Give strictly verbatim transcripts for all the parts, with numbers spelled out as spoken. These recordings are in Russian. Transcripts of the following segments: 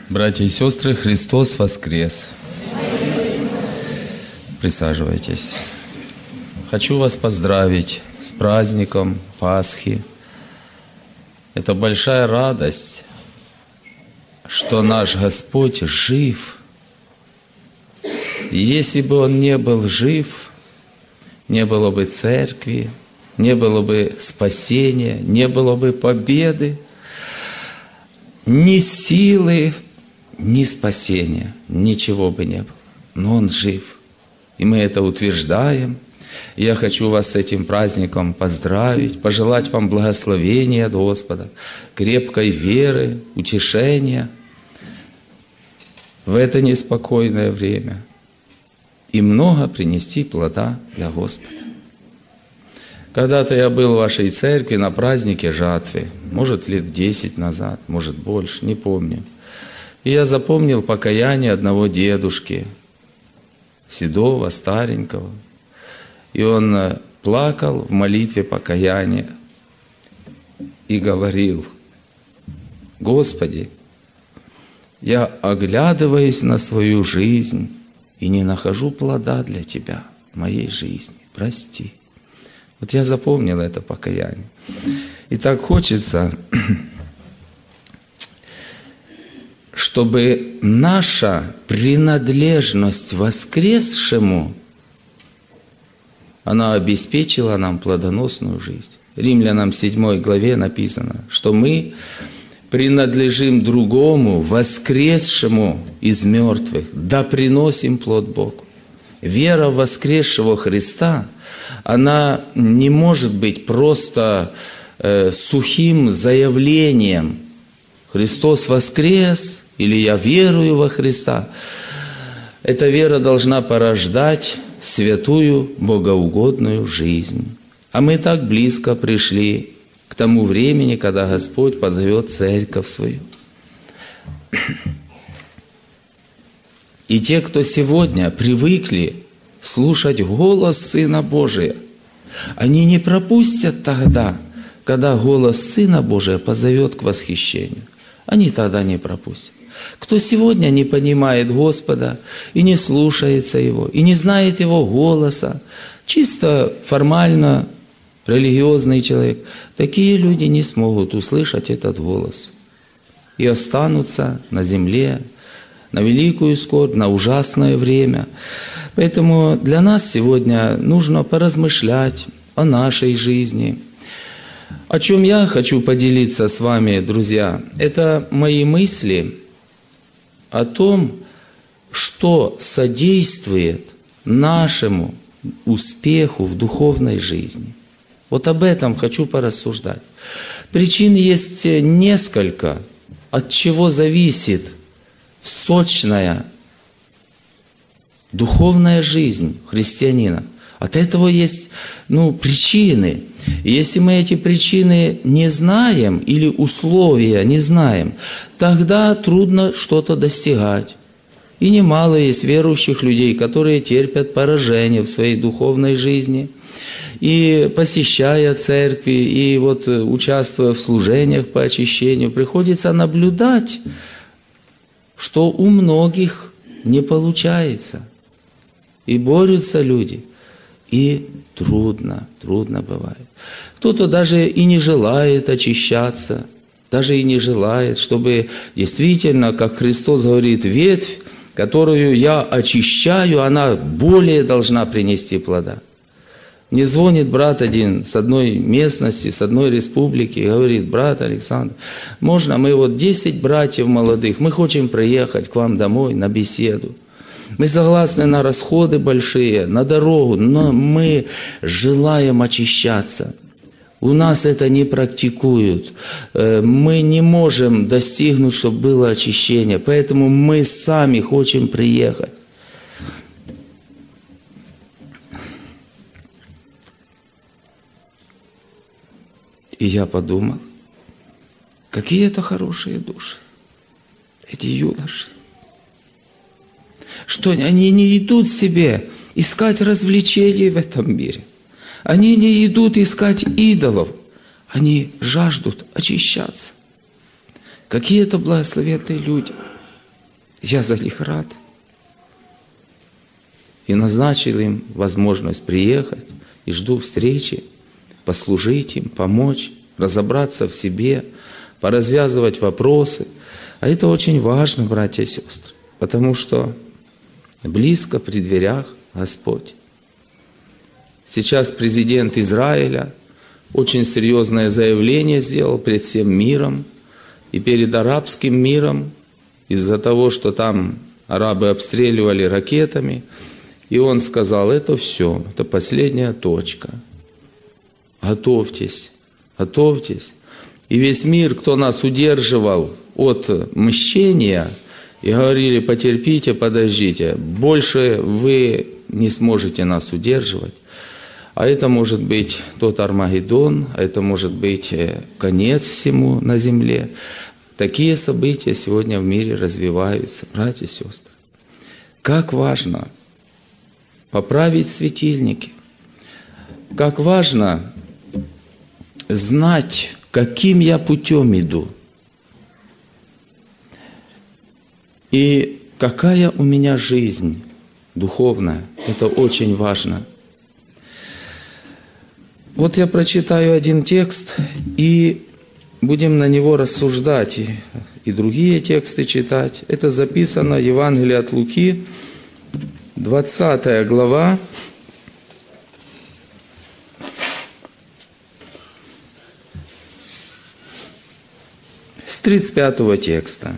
Братья и сестры, Христос воскрес! Присаживайтесь. Хочу вас поздравить с праздником Пасхи. Это большая радость, что наш Господь жив. Если бы Он не был жив, не было бы церкви, не было бы спасения, не было бы победы, ни силы, ни спасения, ничего бы не было. Но Он жив, и мы это утверждаем. Я хочу вас с этим праздником поздравить, пожелать вам благословения от Господа, крепкой веры, утешения в это неспокойное время и много принести плода для Господа. Когда-то я был в вашей церкви на празднике жатвы, может, лет десять назад, может, больше, не помню. И я запомнил покаяние одного дедушки, седого, старенького. И он плакал в молитве покаяния и говорил: «Господи, я оглядываюсь на свою жизнь и не нахожу плода для Тебя в моей жизни. Прости». Вот я запомнил это покаяние. И так хочется, чтобы наша принадлежность воскресшему, она обеспечила нам плодоносную жизнь. Римлянам седьмой главе написано, что мы принадлежим другому, воскресшему из мертвых, да приносим плод Богу. Вера в воскресшего Христа, она не может быть просто э, сухим заявлением: «Христос воскрес» или «Я верую во Христа». Эта вера должна порождать святую, богоугодную жизнь. А мы так близко пришли к тому времени, когда Господь позовет церковь свою. И те, кто сегодня привыкли слушать голос Сына Божия, они не пропустят тогда, когда голос Сына Божия позовет к восхищению. Они тогда не пропустят. Кто сегодня не понимает Господа и не слушается Его, и не знает Его голоса, чисто формально религиозный человек, такие люди не смогут услышать этот голос и останутся на земле, на великую скорбь, на ужасное время. Поэтому для нас сегодня нужно поразмышлять о нашей жизни. О чем я хочу поделиться с вами, друзья, это мои мысли о том, что содействует нашему успеху в духовной жизни. Вот об этом хочу порассуждать. Причин есть несколько, от чего зависит сочная духовная жизнь христианина. От этого есть ну, причины. И если мы эти причины не знаем или условия не знаем, тогда трудно что-то достигать. И немало есть верующих людей, которые терпят поражение в своей духовной жизни. И посещая церкви, и вот участвуя в служениях по очищению, приходится наблюдать, что у многих не получается. И борются люди. И трудно, трудно бывает. Кто-то даже и не желает очищаться, даже и не желает, чтобы действительно, как Христос говорит, ветвь, которую я очищаю, она более должна принести плода. Мне звонит брат один с одной местности, с одной республики, и говорит: брат Александр, можно мы вот десять братьев молодых, мы хотим приехать к вам домой на беседу. Мы согласны на расходы большие, на дорогу, но мы желаем очищаться. У нас это не практикуют. Мы не можем достигнуть, чтобы было очищение. Поэтому мы сами хотим приехать. И я подумал, какие это хорошие души, эти юноши. Что они не идут себе искать развлечений в этом мире. Они не идут искать идолов. Они жаждут очищаться. Какие это благословенные люди. Я за них рад. И назначил им возможность приехать, и жду встречи, послужить им, помочь, разобраться в себе, поразвязывать вопросы. А это очень важно, братья и сестры, потому что близко при дверях Господь. Сейчас президент Израиля очень серьезное заявление сделал перед всем миром и перед арабским миром из-за того, что там арабы обстреливали ракетами. И он сказал, это все, это последняя точка. Готовьтесь, готовьтесь. И весь мир, кто нас удерживал от мщения, и говорили, потерпите, подождите, больше вы не сможете нас удерживать. А это может быть тот Армагеддон, а это может быть конец всему на земле. Такие события сегодня в мире развиваются, братья и сестры. Как важно поправить светильники. Как важно знать, каким я путем иду. И какая у меня жизнь духовная. Это очень важно. Вот я прочитаю один текст, и будем на него рассуждать, и, и другие тексты читать. Это записано в Евангелии от Луки, двадцатая глава, с тридцать пятого текста.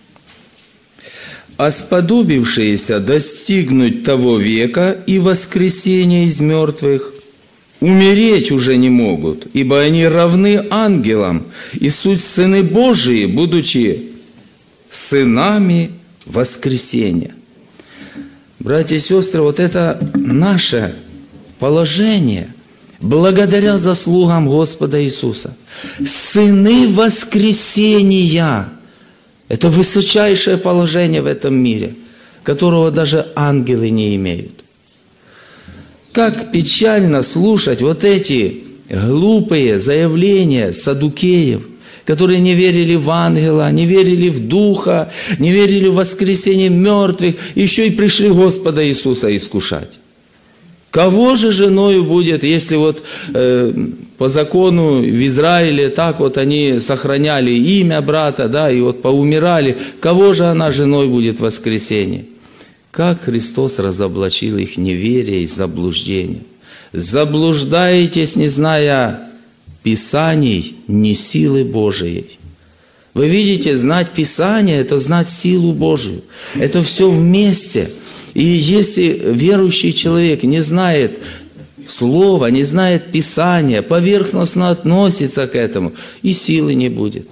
«А сподобившиеся достигнуть того века и воскресения из мертвых умереть уже не могут, ибо они равны ангелам, и суть сыны Божии, будучи сынами воскресения». Братья и сестры, вот это наше положение, благодаря заслугам Господа Иисуса. Сыны воскресения – это высочайшее положение в этом мире, которого даже ангелы не имеют. Как печально слушать вот эти глупые заявления саддукеев, которые не верили в ангела, не верили в Духа, не верили в воскресение мертвых, еще и пришли Господа Иисуса искушать. Кого же женою будет, если вот э, по закону в Израиле так вот они сохраняли имя брата, да, и вот поумирали, кого же она женой будет в воскресенье? Как Христос разоблачил их неверие и заблуждение. Заблуждаетесь, не зная Писаний, не силы Божией. Вы видите, знать Писание – это знать силу Божию. Это все вместе. И если верующий человек не знает Слова, не знает Писания, поверхностно относится к этому, и силы не будет.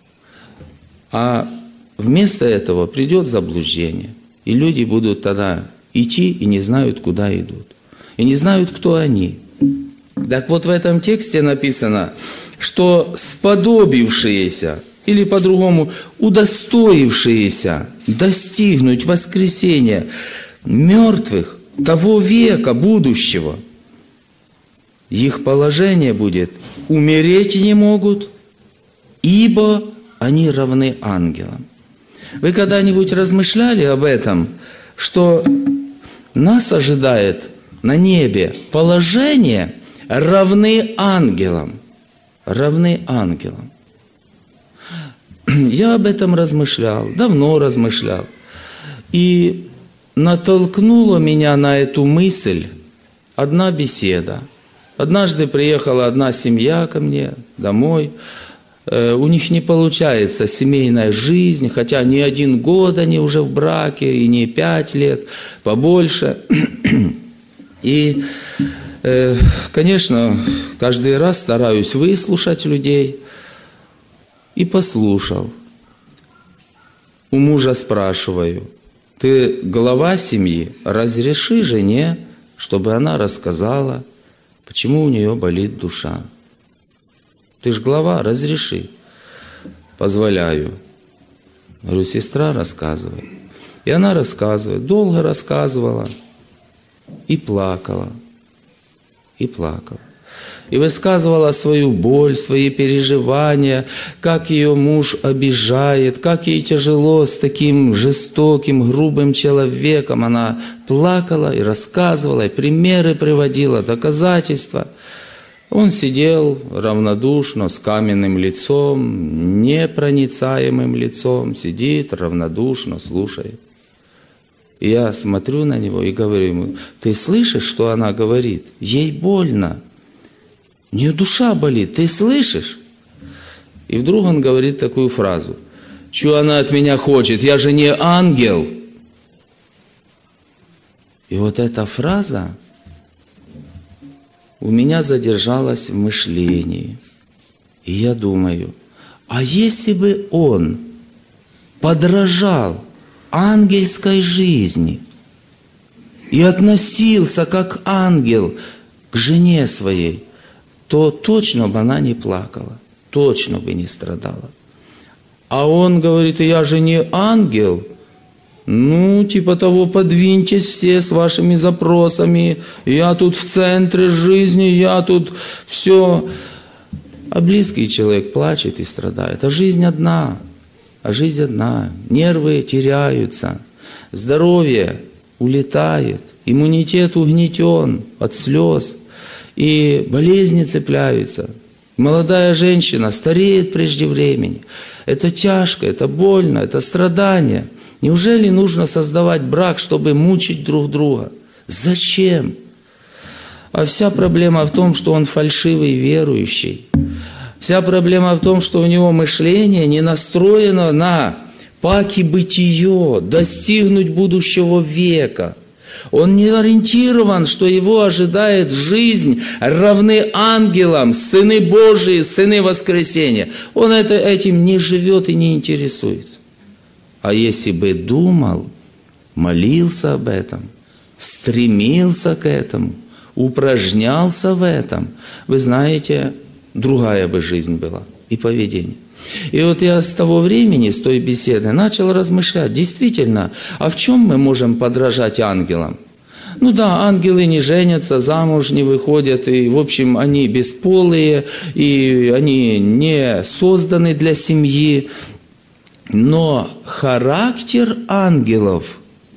А вместо этого придет заблуждение. И люди будут тогда идти и не знают, куда идут. И не знают, кто они. Так вот в этом тексте написано, что сподобившиеся, или по-другому удостоившиеся достигнуть воскресения мертвых того века будущего, их положение будет умереть не могут, ибо они равны ангелам. Вы когда-нибудь размышляли об этом, что нас ожидает на небе положение равны ангелам, равны ангелам? Я об этом размышлял, давно размышлял. И натолкнула меня на эту мысль одна беседа. Однажды приехала одна семья ко мне домой. У них не получается семейная жизнь, хотя не один год они уже в браке, и не пять лет, побольше. И, конечно, каждый раз стараюсь выслушать людей. И послушал. У мужа спрашиваю: ты глава семьи, разреши жене, чтобы она рассказала, почему у нее болит душа. Ты ж глава, разреши. Позволяю. Говорю, сестра, рассказывай. И она рассказывает, долго рассказывала и плакала, и плакала. и высказывала свою боль, свои переживания, как ее муж обижает, как ей тяжело с таким жестоким, грубым человеком. Она плакала и рассказывала, и примеры приводила, доказательства. Он сидел равнодушно, с каменным лицом, непроницаемым лицом, сидит равнодушно, слушает. И я смотрю на него и говорю ему: ты слышишь, что она говорит? Ей больно. У нее душа болит, ты слышишь? И вдруг он говорит такую фразу: что она от меня хочет? Я же не ангел. И вот эта фраза у меня задержалась в мышлении. И я думаю, а если бы он подражал ангельской жизни и относился как ангел к жене своей, то точно бы она не плакала, точно бы не страдала. А он говорит: я же не ангел. Ну, типа того, подвиньтесь все с вашими запросами. Я тут в центре жизни, я тут все. А близкий человек плачет и страдает. А жизнь одна. А жизнь одна. Нервы теряются. Здоровье улетает. Иммунитет угнетен от слез. И болезни цепляются. Молодая женщина стареет прежде времени. Это тяжко, это больно, это страдание. Неужели нужно создавать брак, чтобы мучить друг друга? Зачем? А вся проблема в том, что он фальшивый верующий. Вся проблема в том, что у него мышление не настроено на паки бытие, достигнуть будущего века. Он не ориентирован, что его ожидает жизнь, равны ангелам, сыны Божии, сыны воскресения. Он это, этим не живет и не интересуется. А если бы думал, молился об этом, стремился к этому, упражнялся в этом, вы знаете, другая бы жизнь была и поведение. И вот я с того времени, с той беседы, начал размышлять, действительно, а в чем мы можем подражать ангелам? Ну да, ангелы не женятся, замуж не выходят, и, в общем, они бесполые, и они не созданы для семьи. Но характер ангелов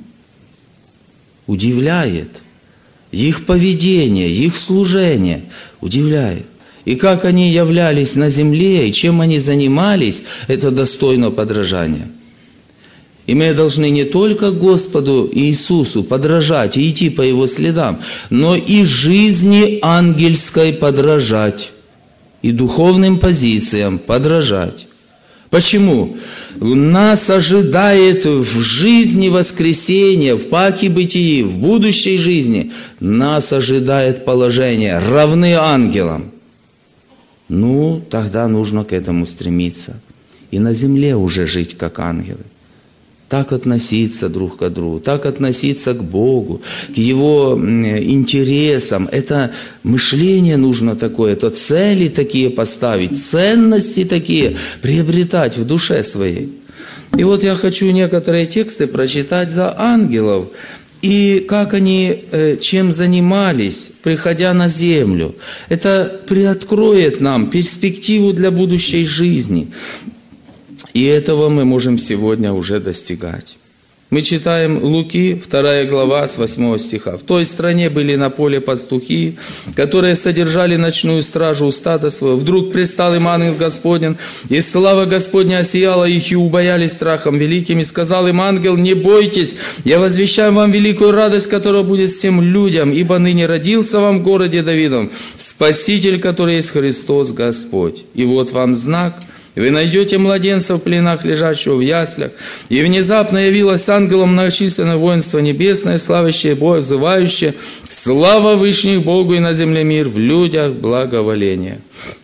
удивляет, их поведение, их служение удивляет. И как они являлись на земле, и чем они занимались, это достойно подражания. И мы должны не только Господу Иисусу подражать и идти по Его следам, но и жизни ангельской подражать, и духовным позициям подражать. Почему? Нас ожидает в жизни воскресения, в паке бытии, в будущей жизни, нас ожидает положение, равны ангелам. Ну, тогда нужно к этому стремиться. И на земле уже жить как ангелы. Так относиться друг к другу, так относиться к Богу, к Его интересам. Это мышление нужно такое, это цели такие поставить, ценности такие приобретать в душе своей. И вот я хочу некоторые тексты прочитать за ангелов, и как они чем занимались, приходя на землю. Это приоткроет нам перспективу для будущей жизни. И этого мы можем сегодня уже достигать. Мы читаем Луки, вторая глава, с восьмого стиха. «В той стране были на поле пастухи, которые содержали ночную стражу у стада своего. Вдруг предстал им ангел Господень, и слава Господня осияла их, и убоялись страхом великим. И сказал им ангел: не бойтесь, я возвещаю вам великую радость, которая будет всем людям, ибо ныне родился вам в городе Давидом Спаситель, который есть Христос Господь. И вот вам знак». Вы найдете младенца в пленах, лежащего в яслях. И внезапно явилось ангелом многочисленное воинство небесное, славящее Бога, взывающее: слава вышних Богу и на земле мир, в людях благоволение.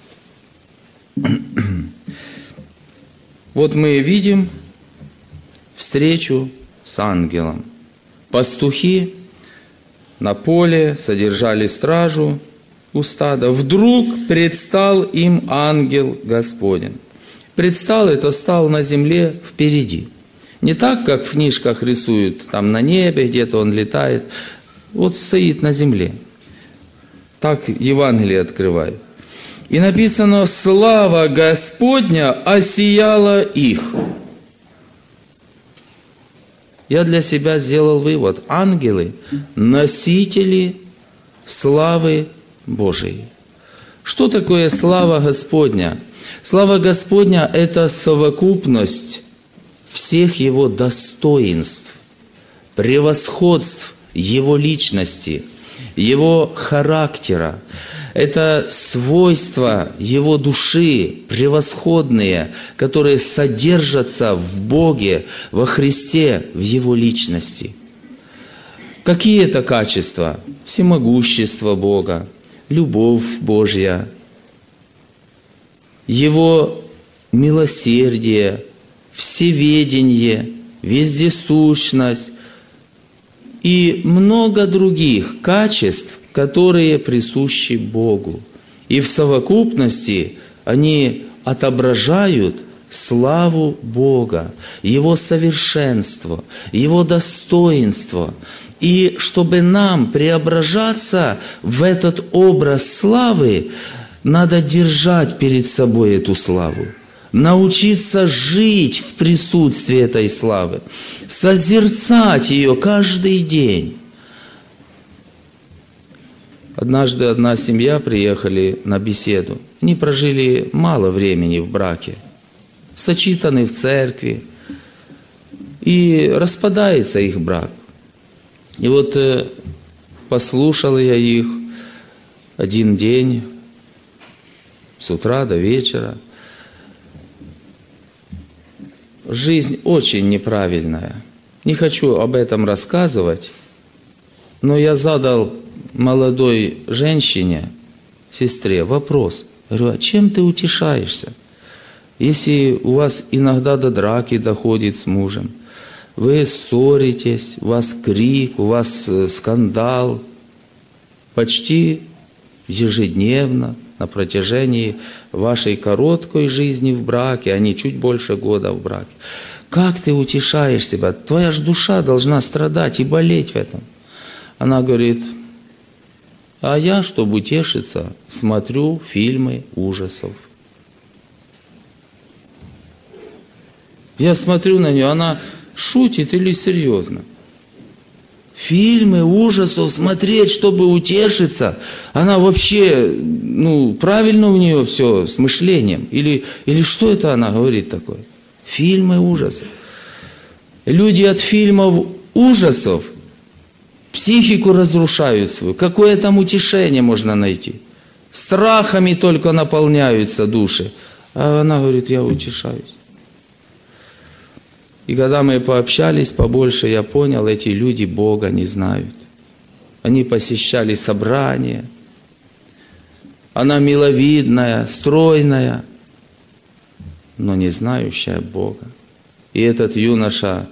Вот мы видим встречу с ангелом. Пастухи на поле содержали стражу у стада. Вдруг предстал им ангел Господень. Предстал, это стал на земле впереди. Не так, как в книжках рисуют, там на небе где-то он летает. Вот стоит на земле. Так Евангелие открываю. И написано: «Слава Господня осияла их». Я для себя сделал вывод. Ангелы – носители славы Божией. Что такое слава Господня? Слава Господня – это совокупность всех Его достоинств, превосходств Его личности, Его характера. Это свойства Его души превосходные, которые содержатся в Боге, во Христе, в Его личности. Какие это качества? Всемогущество Бога, любовь Божья, Его милосердие, всеведение, вездесущность и много других качеств, которые присущи Богу. И в совокупности они отображают славу Бога, Его совершенство, Его достоинство. И чтобы нам преображаться в этот образ славы, надо держать перед собой эту славу, научиться жить в присутствии этой славы, созерцать ее каждый день. Однажды одна семья приехали на беседу. Они прожили мало времени в браке, сочетаны в церкви, и распадается их брак. И вот э, послушал я их один день, с утра до вечера. Жизнь очень неправильная. Не хочу об этом рассказывать, но я задал молодой женщине, сестре, вопрос. Говорю: а чем ты утешаешься? Если у вас иногда до драки доходит с мужем, вы ссоритесь, у вас крик, у вас скандал почти ежедневно на протяжении вашей короткой жизни в браке, а не чуть больше года в браке. Как ты утешаешь себя? Твоя же душа должна страдать и болеть в этом. Она говорит: а я, чтобы утешиться, смотрю фильмы ужасов. Я смотрю на нее, она шутит или серьезно? Фильмы ужасов смотреть, чтобы утешиться? Она вообще, ну, правильно у нее все с мышлением? Или, или что это она говорит такое? Фильмы ужасов. Люди от фильмов ужасов психику разрушают свою. Какое там утешение можно найти? Страхами только наполняются души. А она говорит: я утешаюсь. И когда мы пообщались побольше, я понял, эти люди Бога не знают. Они посещали собрания. Она миловидная, стройная, но не знающая Бога. И этот юноша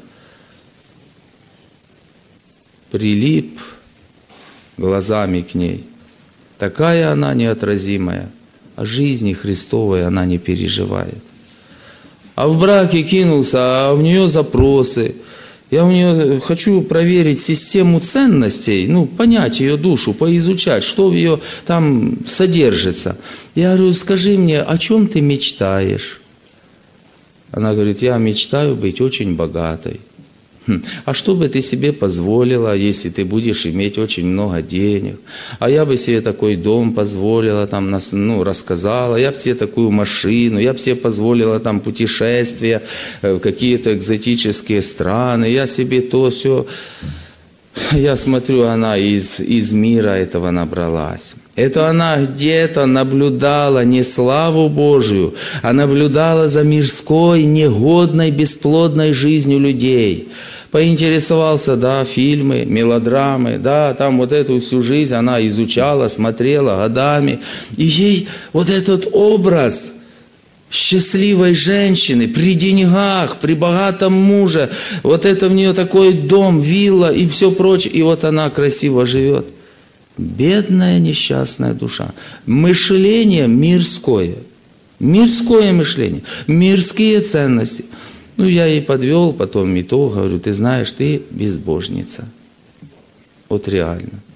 прилип глазами к ней. Такая она неотразимая, а жизни Христовой она не переживает. А в браке кинулся, а у нее запросы. Я у нее хочу проверить систему ценностей, ну, понять ее душу, поизучать, что в ее там содержится. Я говорю: скажи мне, о чем ты мечтаешь? Она говорит: я мечтаю быть очень богатой. А что бы ты себе позволила, если ты будешь иметь очень много денег? А я бы себе такой дом позволила, там, ну, рассказала, я бы себе такую машину, я бы себе позволила там путешествия в какие-то экзотические страны, я себе то, все. Я смотрю, она из, из мира этого набралась. Это она где-то наблюдала не славу Божию, а наблюдала за мирской, негодной, бесплодной жизнью людей. Поинтересовался, да, фильмы, мелодрамы, да, там вот эту всю жизнь она изучала, смотрела годами. И ей вот этот образ счастливой женщины при деньгах, при богатом муже, вот это в нее такой дом, вилла и все прочее, и вот она красиво живет. Бедная несчастная душа. Мышление мирское. Мирское мышление. Мирские ценности. Ну, я ей подвел потом итог, говорю: ты знаешь, ты безбожница. Вот реально.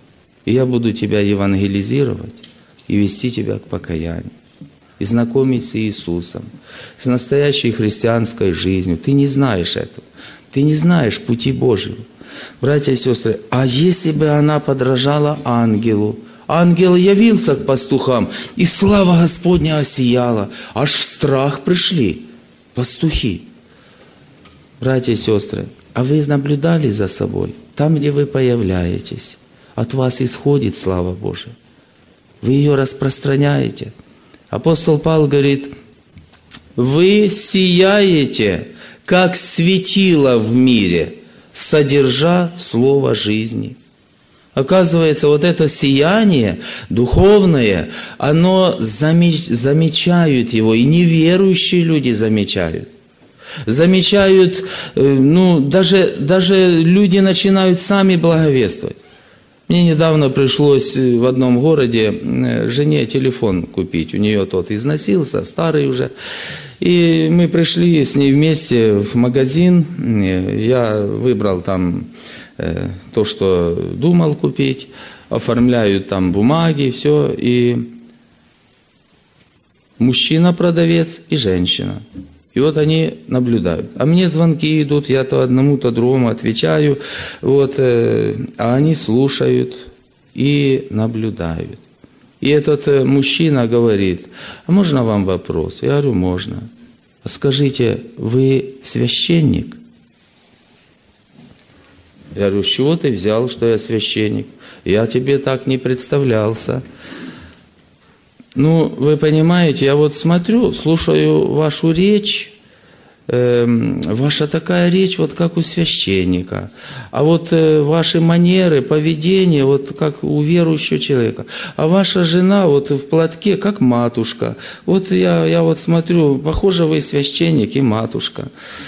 И я буду тебя евангелизировать и вести тебя к покаянию. И знакомить с Иисусом, с настоящей христианской жизнью. Ты не знаешь этого. Ты не знаешь пути Божьего. Братья и сестры, а если бы она подражала ангелу? Ангел явился к пастухам, и слава Господня осияла. Аж в страх пришли пастухи. Братья и сестры, а вы наблюдали за собой? Там, где вы появляетесь, от вас исходит слава Божия. Вы ее распространяете. Апостол Павел говорит, вы сияете, как светило в мире, содержа слово жизни. Оказывается, вот это сияние духовное, оно замеч, замечают его, и неверующие люди замечают. Замечают, ну, даже, даже люди начинают сами благовествовать. Мне недавно пришлось в одном городе жене телефон купить. У нее тот износился, старый уже. И мы пришли с ней вместе в магазин. Я выбрал там то, что думал купить. Оформляю там бумаги, все. И мужчина-продавец и женщина. И вот они наблюдают. А мне звонки идут, я то одному, то другому отвечаю. Вот, э, а они слушают и наблюдают. И этот э, мужчина говорит, а можно вам вопрос? Я говорю, можно. А скажите, вы священник? Я говорю, с чего ты взял, что я священник? Я тебе так не представлялся. Ну, вы понимаете, я вот смотрю, слушаю вашу речь, э, ваша такая речь, вот как у священника, а вот э, ваши манеры, поведение, вот как у верующего человека, а ваша жена вот в платке, как матушка. Вот я, я вот смотрю, похоже, вы священник и матушка.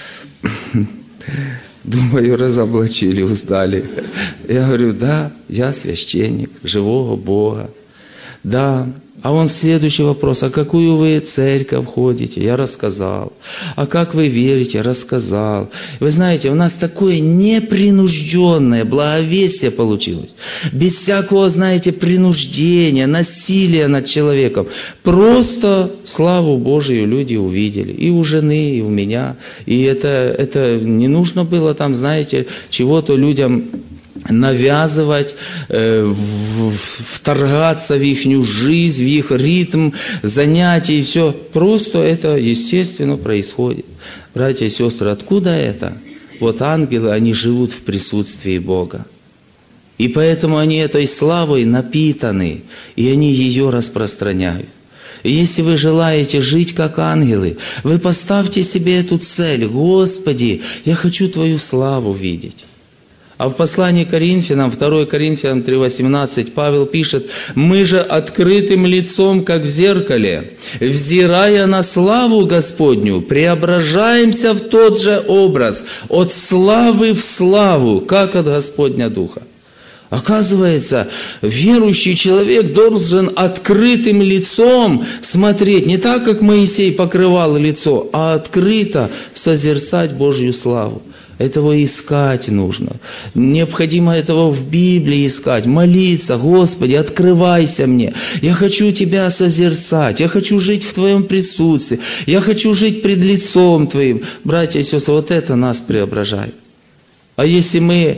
Думаю, разоблачили, узнали. Я говорю, да, я священник живого Бога. Да. А он следующий вопрос, а какую вы церковь ходите? Я рассказал. А как вы верите? Рассказал. Вы знаете, у нас такое непринужденное благовестие получилось. Без всякого, знаете, принуждения, насилия над человеком. Просто славу Божию люди увидели. И у жены, и у меня. И это, это не нужно было там, знаете, чего-то людям навязывать, э, вторгаться в их жизнь, в их ритм занятий, и все. Просто это естественно происходит. Братья и сестры, откуда это? Вот ангелы, они живут в присутствии Бога. И поэтому они этой славой напитаны, и они ее распространяют. И если вы желаете жить как ангелы, вы поставьте себе эту цель. Господи, я хочу Твою славу видеть. А в послании к Коринфянам, второе Коринфянам три восемнадцать, Павел пишет, «Мы же открытым лицом, как в зеркале, взирая на славу Господню, преображаемся в тот же образ, от славы в славу, как от Господня Духа». Оказывается, верующий человек должен открытым лицом смотреть, не так, как Моисей покрывал лицо, а открыто созерцать Божью славу. Этого искать нужно. Необходимо этого в Библии искать, молиться. Господи, открывайся мне. Я хочу Тебя созерцать. Я хочу жить в Твоем присутствии. Я хочу жить пред лицом Твоим. Братья и сестры, вот это нас преображает. А если мы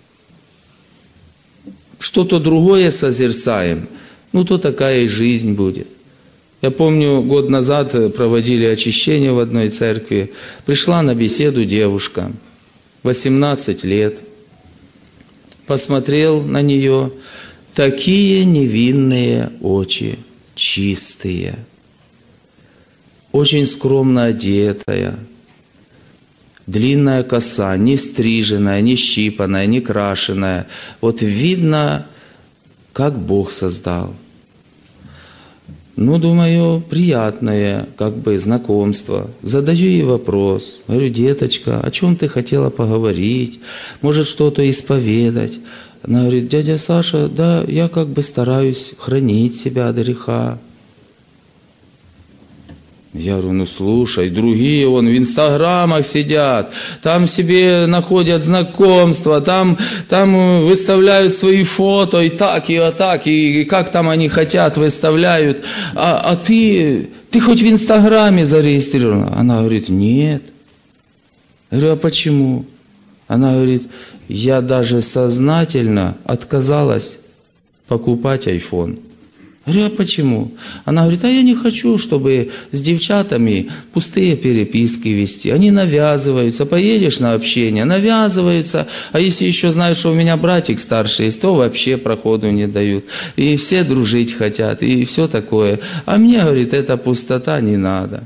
что-то другое созерцаем, ну то такая и жизнь будет. Я помню, год назад проводили очищение в одной церкви. Пришла на беседу девушка. восемнадцать лет, посмотрел на нее, такие невинные очи, чистые, очень скромно одетая, длинная коса, не стриженная, не щипанная, не крашеная. Вот видно, как Бог создал. Ну, думаю, приятное, как бы, знакомство. Задаю ей вопрос. Говорю, деточка, о чем ты хотела поговорить? Может, что-то исповедать? Она говорит, дядя Саша, да, я как бы стараюсь хранить себя от греха. Я говорю, ну слушай, другие вон в инстаграмах сидят, там себе находят знакомства, там, там выставляют свои фото и так, и вот так, и, и как там они хотят, выставляют. А, а ты, ты хоть в инстаграме зарегистрирована? Она говорит, нет. Я говорю, а почему? Она говорит, я даже сознательно отказалась покупать айфон. Я говорю, а почему? Она говорит, а я не хочу, чтобы с девчатами пустые переписки вести. Они навязываются, поедешь на общение, навязываются. А если еще знаешь, что у меня братик старший есть, то вообще проходу не дают. И все дружить хотят, и все такое. А мне, говорит, эта пустота не надо.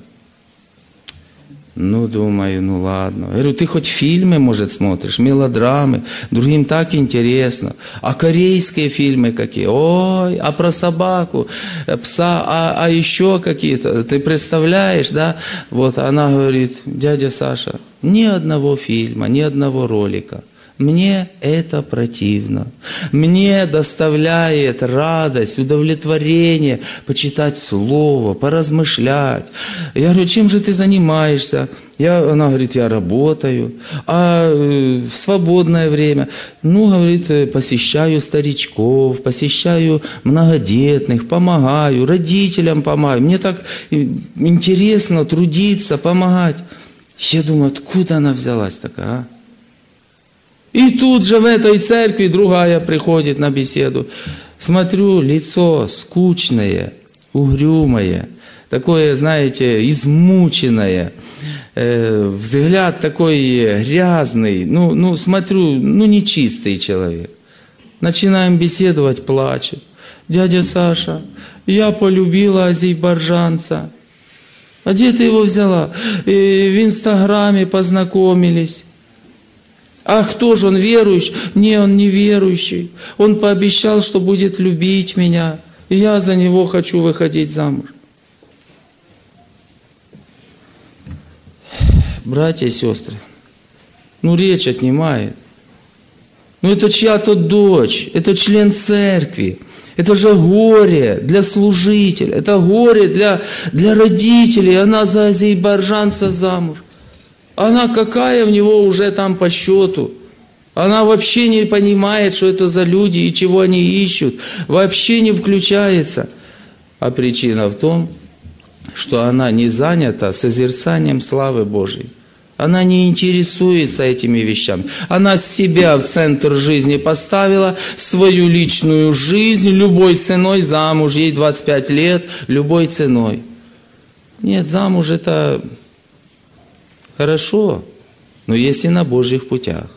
Ну, думаю, ну ладно. Я говорю, ты хоть фильмы, может, смотришь, мелодрамы, другим так интересно. А корейские фильмы какие? Ой, а про собаку, пса, а, а еще какие-то. Ты представляешь, да? Вот она говорит, дядя Саша, ни одного фильма, ни одного ролика. Мне это противно. Мне доставляет радость, удовлетворение почитать слово, поразмышлять. Я говорю, чем же ты занимаешься? Я, она говорит, я работаю. А в свободное время, ну, говорит, посещаю старичков, посещаю многодетных, помогаю, родителям помогаю. Мне так интересно трудиться, помогать. Я думаю, откуда она взялась такая, а? И тут же в этой церкви другая приходит на беседу. Смотрю, лицо скучное, угрюмое, такое, знаете, измученное, э, взгляд такой грязный, ну, ну, смотрю, ну, нечистый человек. Начинаем беседовать, плачет. Дядя Саша, я полюбила азербайджанца. А где ты его взяла? И в инстаграме познакомились. А кто же он, верующий? Не, он не верующий. Он пообещал, что будет любить меня. И я за него хочу выходить замуж. Братья и сестры, ну речь отнимает. Ну это чья-то дочь, это член церкви. Это же горе для служителя, это горе для, для родителей. Она за азербайджанца замуж. Она какая в него уже там по счету? Она вообще не понимает, что это за люди и чего они ищут. Вообще не включается. А причина в том, что она не занята созерцанием славы Божьей. Она не интересуется этими вещами. Она себя в центр жизни поставила, свою личную жизнь, любой ценой замуж. Ей двадцать пять лет, любой ценой. Нет, замуж это... хорошо, но если на Божьих путях.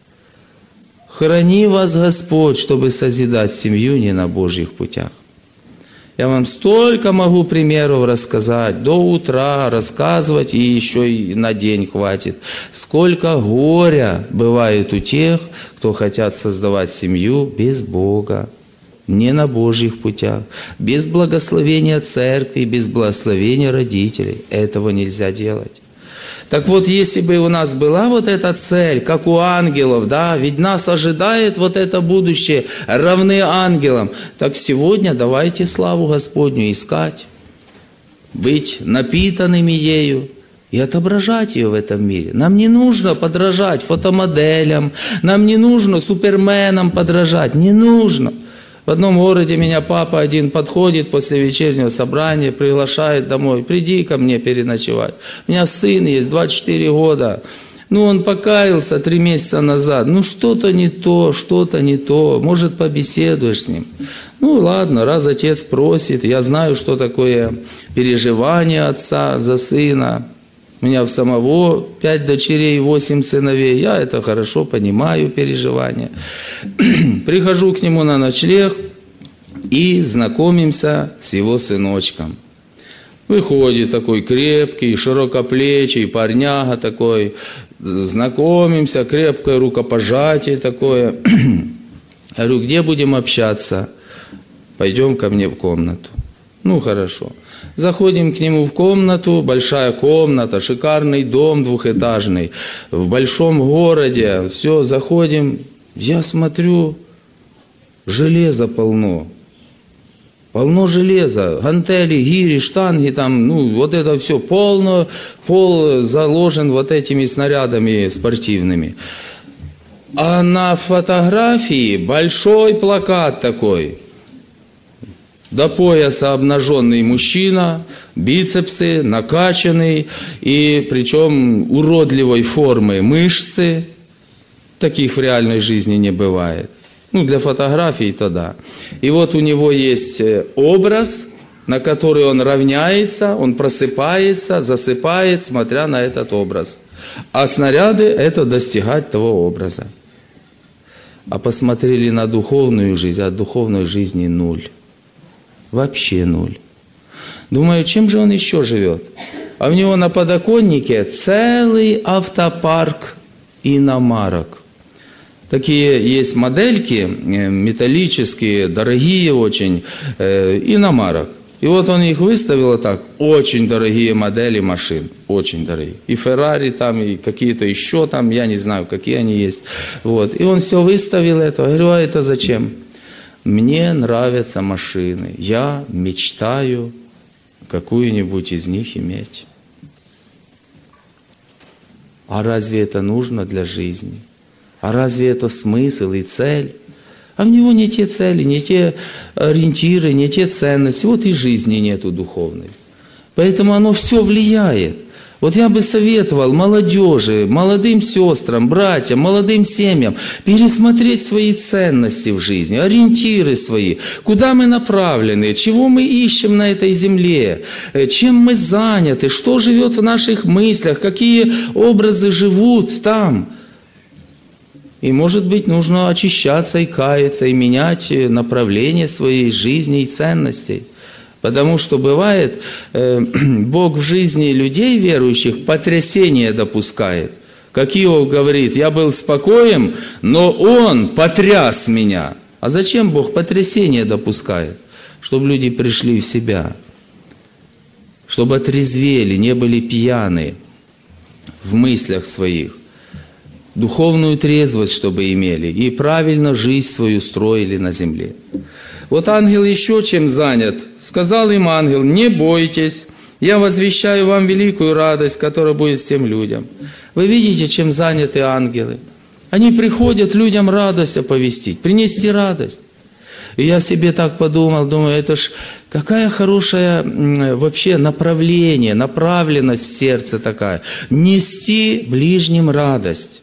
Храни вас Господь, чтобы созидать семью не на Божьих путях. Я вам столько могу примеров рассказать, до утра рассказывать, и еще и на день хватит. Сколько горя бывает у тех, кто хотят создавать семью без Бога, не на Божьих путях, без благословения церкви, без благословения родителей. Этого нельзя делать. Так вот, если бы у нас была вот эта цель, как у ангелов, да, ведь нас ожидает вот это будущее, равны ангелам, так сегодня давайте славу Господню искать, быть напитанными ею и отображать ее в этом мире. Нам не нужно подражать фотомоделям, нам не нужно суперменам подражать, не нужно. В одном городе меня папа один подходит после вечернего собрания, приглашает домой, приди ко мне переночевать. У меня сын есть, двадцать четыре года. Ну, он покаялся три месяца назад. Ну, что-то не то, что-то не то. Может, побеседуешь с ним. Ну, ладно, раз отец просит, я знаю, что такое переживание отца за сына. У меня в самого пять дочерей, восемь сыновей. Я это хорошо понимаю, переживания. Прихожу к нему на ночлег и знакомимся с его сыночком. Выходит такой крепкий, широкоплечий парняга такой. Знакомимся, крепкое рукопожатие такое. Я говорю, где будем общаться? Пойдем ко мне в комнату. Ну, хорошо. Заходим к нему в комнату, большая комната, шикарный дом двухэтажный, в большом городе. Все, заходим, я смотрю, железа полно. Полно железа, гантели, гири, штанги, там, ну, вот это все полно, пол заложен вот этими снарядами спортивными. А на фотографии большой плакат такой. До пояса обнаженный мужчина, бицепсы, накачанный, и причем уродливой формы мышцы. Таких в реальной жизни не бывает. Ну, для фотографий-то да. И вот у него есть образ, на который он равняется, он просыпается, засыпает, смотря на этот образ. А снаряды – это достигать того образа. А посмотрели на духовную жизнь, а от духовной жизни нуль. Вообще нуль. Думаю, чем же он еще живет? А у него на подоконнике целый автопарк иномарок. Такие есть модельки металлические, дорогие очень, иномарок. И вот он их выставил так, очень дорогие модели машин, очень дорогие. И Феррари там, и какие-то еще там, я не знаю, какие они есть. Вот. И он все выставил это. Я говорю, а это зачем? Мне нравятся машины, я мечтаю какую-нибудь из них иметь. А разве это нужно для жизни? А разве это смысл и цель? А в него не те цели, не те ориентиры, не те ценности. Вот и жизни нету духовной. Поэтому оно все влияет. Вот я бы советовал молодежи, молодым сестрам, братьям, молодым семьям пересмотреть свои ценности в жизни, ориентиры свои, куда мы направлены, чего мы ищем на этой земле, чем мы заняты, что живет в наших мыслях, какие образы живут там. И, может быть, нужно очищаться и каяться, и менять направление своей жизни и ценностей. Потому что бывает, э, Бог в жизни людей верующих потрясения допускает. Как Иов говорит, я был спокоен, но Он потряс меня. А зачем Бог потрясения допускает? Чтобы люди пришли в себя, чтобы отрезвели, не были пьяны в мыслях своих. Духовную трезвость, чтобы имели, и правильно жизнь свою строили на земле. Вот ангел еще чем занят. Сказал им ангел, не бойтесь, я возвещаю вам великую радость, которая будет всем людям. Вы видите, чем заняты ангелы? Они приходят людям радость оповестить, принести радость. И я себе так подумал, думаю, это ж какая хорошая вообще направление, направленность в сердце такая. Нести ближним радость.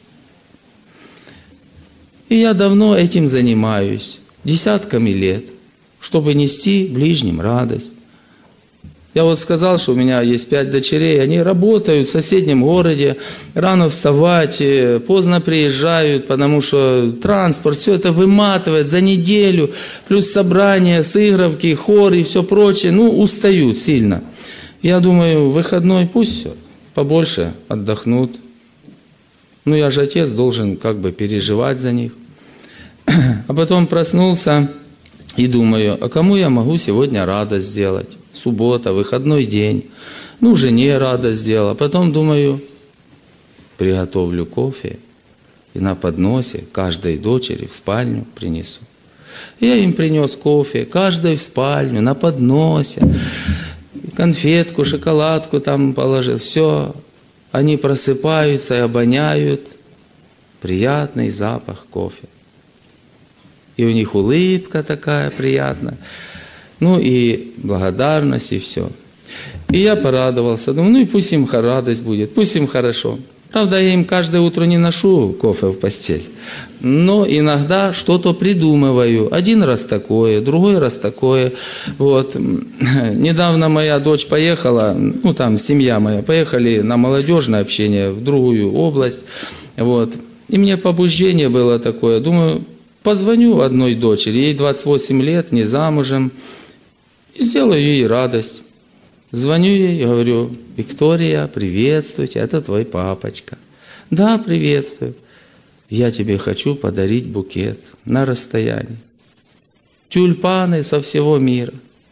И я давно этим занимаюсь, десятками лет, чтобы нести ближним радость. Я вот сказал, что у меня есть пять дочерей, они работают в соседнем городе, рано вставать, поздно приезжают, потому что транспорт, все это выматывает за неделю, плюс собрания, сыгровки, хор и все прочее, ну, устают сильно. Я думаю, выходной пусть побольше отдохнут. Ну, я же отец, должен как бы переживать за них. А потом проснулся и думаю, а кому я могу сегодня радость сделать? Суббота, выходной день. Ну, жене радость сделал. А потом думаю, приготовлю кофе и на подносе каждой дочери в спальню принесу. Я им принес кофе, каждой в спальню, на подносе. Конфетку, шоколадку там положил, все. Они просыпаются и обоняют приятный запах кофе. И у них улыбка такая приятная. Ну и благодарность, и все. И я порадовался. Думаю, ну и пусть им радость будет, пусть им хорошо. Правда, я им каждое утро не ношу кофе в постель. Но иногда что-то придумываю. Один раз такое, другой раз такое. Вот. Недавно моя дочь поехала, ну там семья моя, поехали на молодежное общение в другую область. Вот. И мне побуждение было такое. Думаю, позвоню одной дочери, ей двадцать восемь лет, не замужем, и сделаю ей радость. Звоню ей и говорю, Виктория, приветствуйте, это твой папочка. Да, приветствую. Я тебе хочу подарить букет на расстоянии. Тюльпаны со всего мира.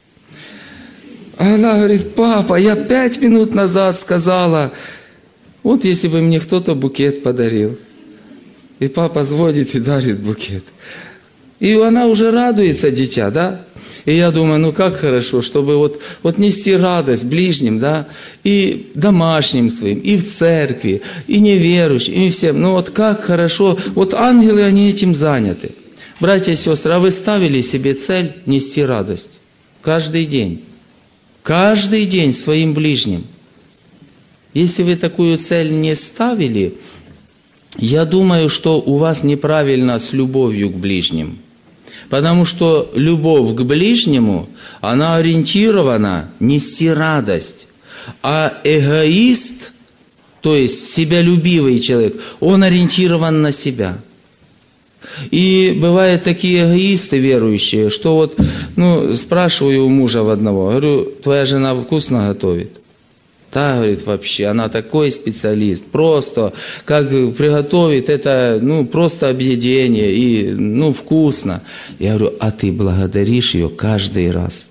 Она говорит, папа, я пять минут назад сказала, вот если бы мне кто-то букет подарил. И папа звонит и дарит букет. И она уже радуется, дитя, да? И я думаю, ну как хорошо, чтобы вот, вот нести радость ближним, да, и домашним своим, и в церкви, и неверующим, и всем. Ну вот как хорошо, вот ангелы, они этим заняты. Братья и сестры, а вы ставили себе цель нести радость каждый день? Каждый день своим ближним. Если вы такую цель не ставили, я думаю, что у вас неправильно с любовью к ближним. Потому что любовь к ближнему, она ориентирована нести радость. А эгоист, то есть себялюбивый человек, он ориентирован на себя. И бывают такие эгоисты верующие, что вот, ну, спрашиваю у мужа в одного, говорю, твоя жена вкусно готовит? Да, говорит, вообще, она такой специалист, просто, как приготовит, это, ну, просто объедение, и, ну, вкусно. Я говорю, а ты благодаришь ее каждый раз?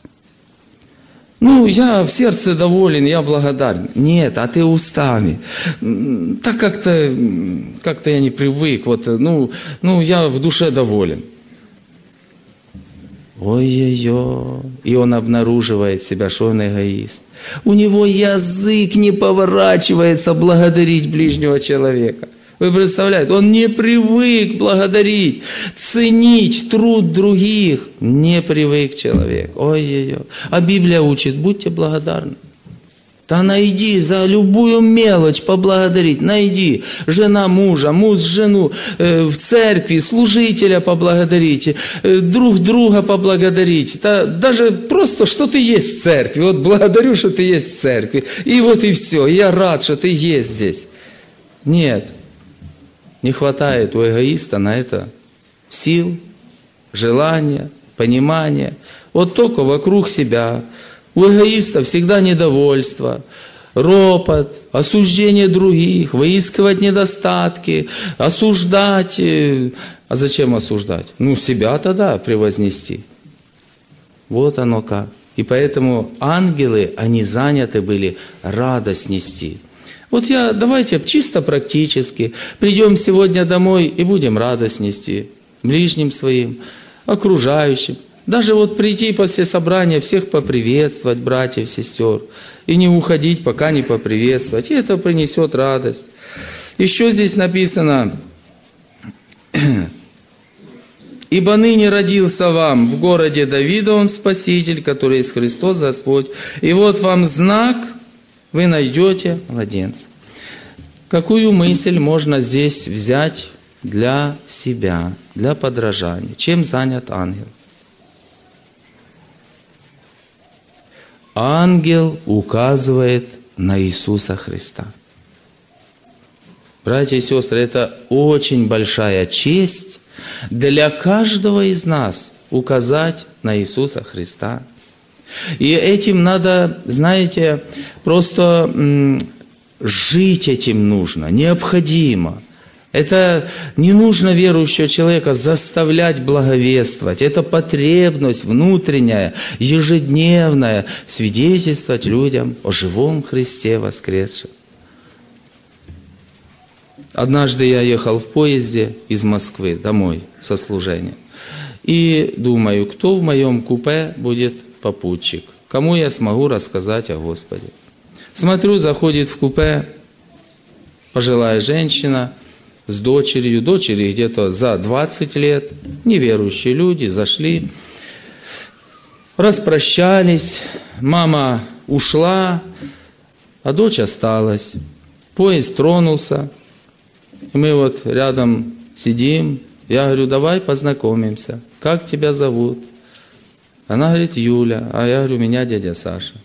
Ну, я в сердце доволен, я благодарен. Нет, а ты устами. Так как-то, как-то я не привык, вот, ну, ну, я в душе доволен. Ой-ой-ой. И он обнаруживает себя, что он эгоист. У него язык не поворачивается благодарить ближнего человека. Вы представляете, он не привык благодарить, ценить труд других. Не привык человек. Ой-ой-ой. А Библия учит, будьте благодарны. Да найди за любую мелочь поблагодарить, найди жена мужа, муж жену, э, в церкви, служителя поблагодарите, э, друг друга поблагодарите, да, даже просто, что ты есть в церкви, вот благодарю, что ты есть в церкви, и вот и все, я рад, что ты есть здесь. Нет, не хватает у эгоиста на это сил, желания, понимания, вот только вокруг себя. У эгоиста всегда недовольство, ропот, осуждение других, выискивать недостатки, осуждать. А зачем осуждать? Ну, себя тогда превознести. Вот оно как. И поэтому ангелы, они заняты были радость нести. Вот я, давайте чисто практически придем сегодня домой и будем радость нести ближним своим, окружающим. Даже вот прийти после собрания, всех поприветствовать, братьев, сестер, и не уходить, пока не поприветствовать. И это принесет радость. Еще здесь написано, «Ибо ныне родился вам в городе Давида он Спаситель, который есть Христос Господь. И вот вам знак, вы найдете младенца». Какую мысль можно здесь взять для себя, для подражания? Чем занят ангел? Ангел указывает на Иисуса Христа. Братья и сестры, это очень большая честь для каждого из нас указать на Иисуса Христа. И этим надо, знаете, просто м, жить этим нужно, необходимо. Это не нужно верующего человека заставлять благовествовать. Это потребность внутренняя, ежедневная, свидетельствовать людям о живом Христе воскресшем. Однажды я ехал в поезде из Москвы домой со служением. И думаю, кто в моем купе будет попутчик? Кому я смогу рассказать о Господе? Смотрю, заходит в купе пожилая женщина с дочерью, дочери где-то за двадцать лет, неверующие люди, зашли, распрощались, мама ушла, а дочь осталась. Поезд тронулся, и мы вот рядом сидим, я говорю, давай познакомимся, как тебя зовут? Она говорит, Юля, а я говорю, меня дядя Саша.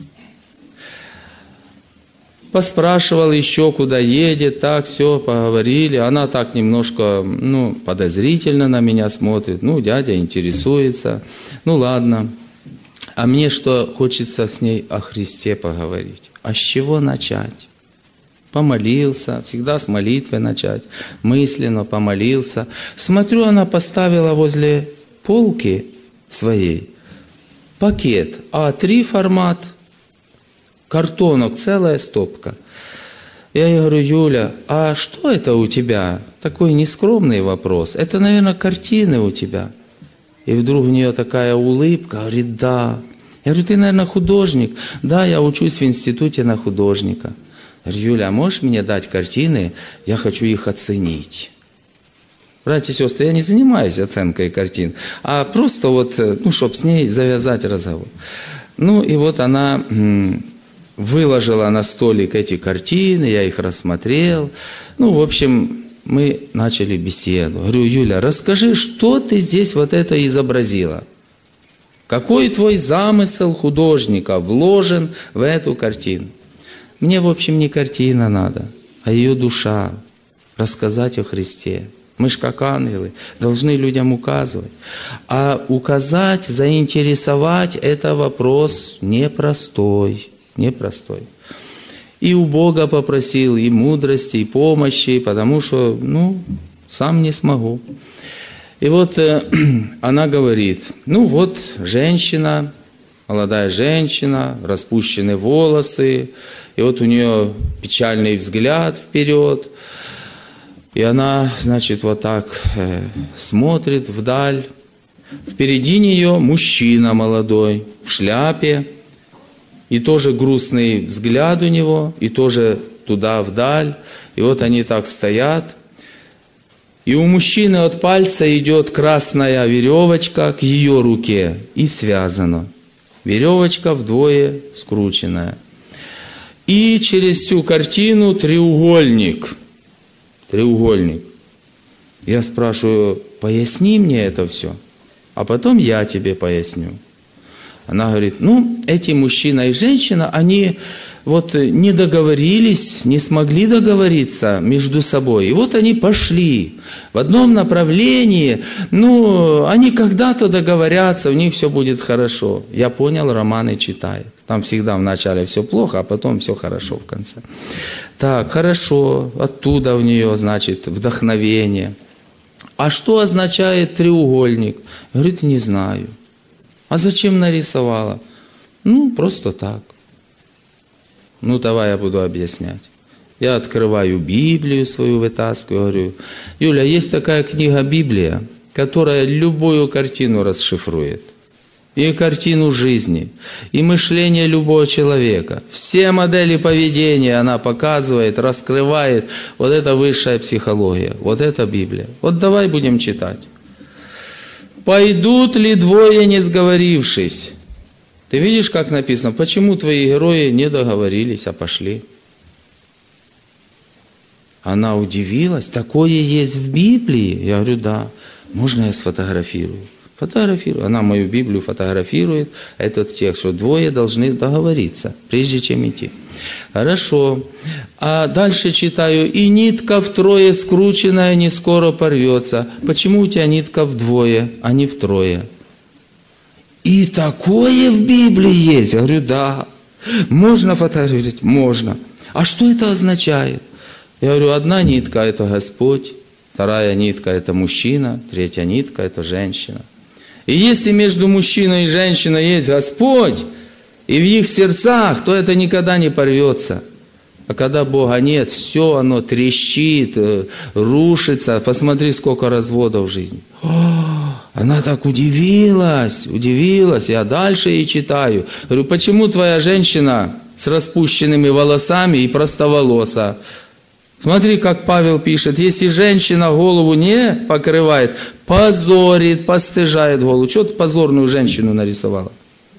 Поспрашивал еще, куда едет, так, все, поговорили. Она так немножко, ну, подозрительно на меня смотрит. Ну, дядя интересуется. Ну, ладно. А мне что, хочется с ней о Христе поговорить. А с чего начать? Помолился, всегда с молитвы начать. Мысленно помолился. Смотрю, она поставила возле полки своей пакет а три формат, картонок, целая стопка. Я ей говорю, Юля, а что это у тебя? Такой нескромный вопрос. Это, наверное, картины у тебя. И вдруг у нее такая улыбка, говорит, да. Я говорю, ты, наверное, художник. Да, я учусь в институте на художника. Я говорю, Юля, а можешь мне дать картины? Я хочу их оценить. Братья и сестры, я не занимаюсь оценкой картин, а просто вот, ну, чтобы с ней завязать разговор. Ну, и вот она выложила на столик эти картины, я их рассмотрел. Ну, в общем, мы начали беседу. Говорю, Юля, расскажи, что ты здесь вот это изобразила? Какой твой замысел художника вложен в эту картину? Мне, в общем, не картина надо, а ее душа. Рассказать о Христе. Мы ж как ангелы, должны людям указывать. А указать, заинтересовать – это вопрос непростой, непростой. И у Бога попросил и мудрости, и помощи, потому что, ну, сам не смогу. И вот э, она говорит, ну вот женщина, молодая женщина, распущены волосы, и вот у нее печальный взгляд вперед, и она, значит, вот так э, смотрит вдаль. Впереди нее мужчина молодой в шляпе, и тоже грустный взгляд у него, и тоже туда вдаль. И вот они так стоят. И у мужчины от пальца идет красная веревочка к ее руке и связана. Веревочка вдвое скрученная. И через всю картину треугольник. Треугольник. Я спрашиваю, поясни мне это все, а потом я тебе поясню. Она говорит, ну, эти мужчина и женщина, они вот не договорились, не смогли договориться между собой. И вот они пошли в одном направлении, ну, они когда-то договорятся, у них все будет хорошо. Я понял, романы читает. Там всегда вначале все плохо, а потом все хорошо в конце. Так, хорошо, оттуда у нее, значит, вдохновение. А что означает треугольник? Говорит, не знаю. А зачем нарисовала? Ну, просто так. Ну, давай я буду объяснять. Я открываю Библию свою, вытаскиваю, говорю, Юля, есть такая книга Библия, которая любую картину расшифрует. И картину жизни, и мышление любого человека. Все модели поведения она показывает, раскрывает. Вот это высшая психология, вот это Библия. Вот давай будем читать. «Пойдут ли двое, не сговорившись?» Ты видишь, как написано? Почему твои герои не договорились, а пошли? Она удивилась. Такое есть в Библии? Я говорю, да. Можно я сфотографирую? Фотографирую. Она мою Библию фотографирует. Этот текст, что двое должны договориться, прежде чем идти. Хорошо. А дальше читаю. «И нитка втрое скрученная не скоро порвется». Почему у тебя нитка вдвое, а не втрое? И такое в Библии есть? Я говорю, да. Можно фотографировать? Можно. А что это означает? Я говорю, одна нитка – это Господь, вторая нитка – это мужчина, третья нитка – это женщина. И если между мужчиной и женщиной есть Господь, и в их сердцах, то это никогда не порвется. А когда Бога нет, все оно трещит, рушится. Посмотри, сколько разводов в жизни. О, она так удивилась, удивилась. Я дальше и читаю. Говорю, почему твоя женщина с распущенными волосами и простоволоса? Смотри, как Павел пишет, если женщина голову не покрывает, позорит, постыжает голову. Чего ты позорную женщину нарисовала?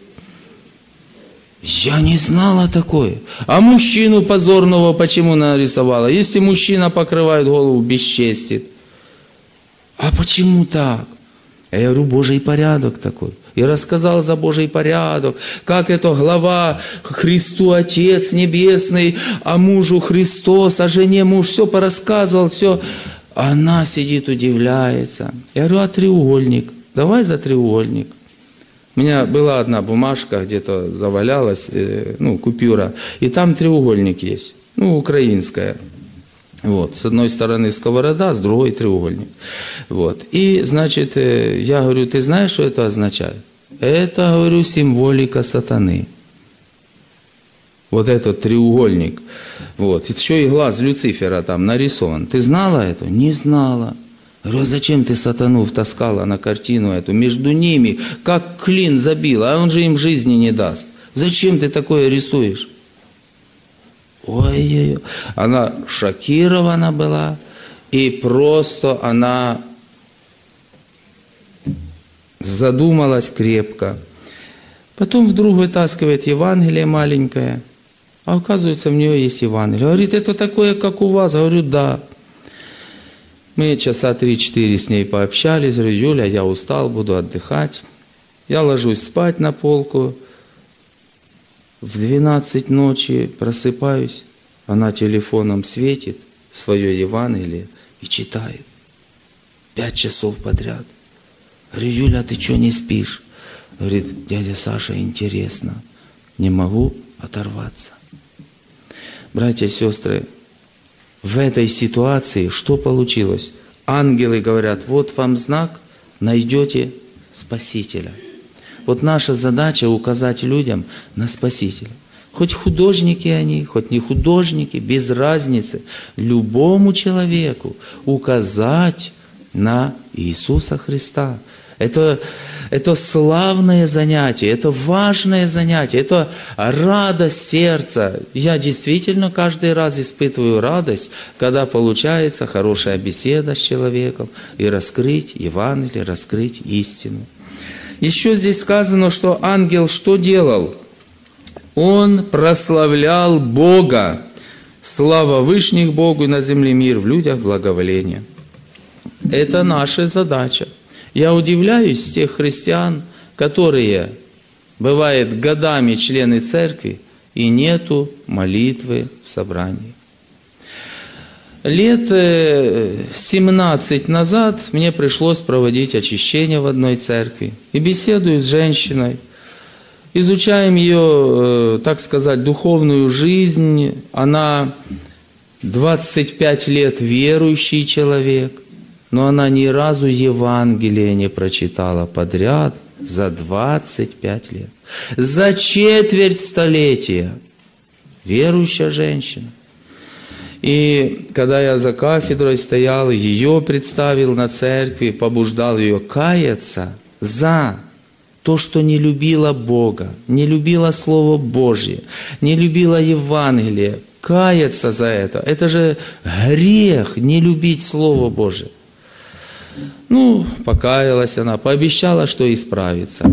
Я не знала такое. А мужчину позорного почему нарисовала? Если мужчина покрывает голову, бесчестит. А почему так? Я говорю, Божий порядок такой. И рассказал за Божий порядок, как это глава Христу Отец Небесный, а мужу Христос, а жене муж, все порассказывал, все. Она сидит, удивляется. Я говорю, а треугольник? Давай за треугольник. У меня была одна бумажка, где-то завалялась, ну, купюра, и там треугольник есть, ну, украинская. Вот, с одной стороны сковорода, с другой треугольник. Вот. И, значит, я говорю, ты знаешь, что это означает? Это, говорю, символика сатаны. Вот этот треугольник. Вот. Еще и глаз Люцифера там нарисован. Ты знала это? Не знала. Говорю, а зачем ты сатану втаскала на картину эту? Между ними, как клин забила, а он же им жизни не даст. Зачем ты такое рисуешь? Ой-ой-ой. Она шокирована была, и просто она задумалась крепко. Потом вдруг вытаскивает Евангелие маленькое, а оказывается, в нее есть Евангелие. Говорит, это такое, как у вас? Говорю, да. Мы часа три-четыре с ней пообщались. Говорю, Юля, я устал, буду отдыхать. Я ложусь спать на полку. В двенадцать ночи просыпаюсь. Она телефоном светит в свое Евангелие и читает. Пять часов подряд. Говорю, Юля, ты что не спишь? Говорит, дядя Саша, интересно. Не могу оторваться. Братья и сестры, в этой ситуации что получилось? Ангелы говорят, вот вам знак, найдете Спасителя. Вот наша задача указать людям на Спасителя. Хоть художники они, хоть не художники, без разницы. Любому человеку указать на Иисуса Христа. Это, это славное занятие, это важное занятие, это радость сердца. Я действительно каждый раз испытываю радость, когда получается хорошая беседа с человеком и раскрыть Евангелие, раскрыть истину. Еще здесь сказано, что ангел что делал? Он прославлял Бога. Слава Вышних Богу и на земле мир, в людях благоволение. Это наша задача. Я удивляюсь тех христиан, которые, бывает, годами члены церкви, и нету молитвы в собрании. Лет семнадцать назад мне пришлось проводить очищение в одной церкви. И беседую с женщиной, изучаем ее, так сказать, духовную жизнь. Она двадцать пять лет верующий человек. Но она ни разу Евангелие не прочитала подряд за двадцать пять лет. За четверть столетия. Верующая женщина. И когда я за кафедрой стоял, ее представил на церкви, побуждал ее каяться за то, что не любила Бога, не любила Слово Божье, не любила Евангелие. Каяться за это. Это же грех не любить Слово Божие. Ну, покаялась она, пообещала, что исправится.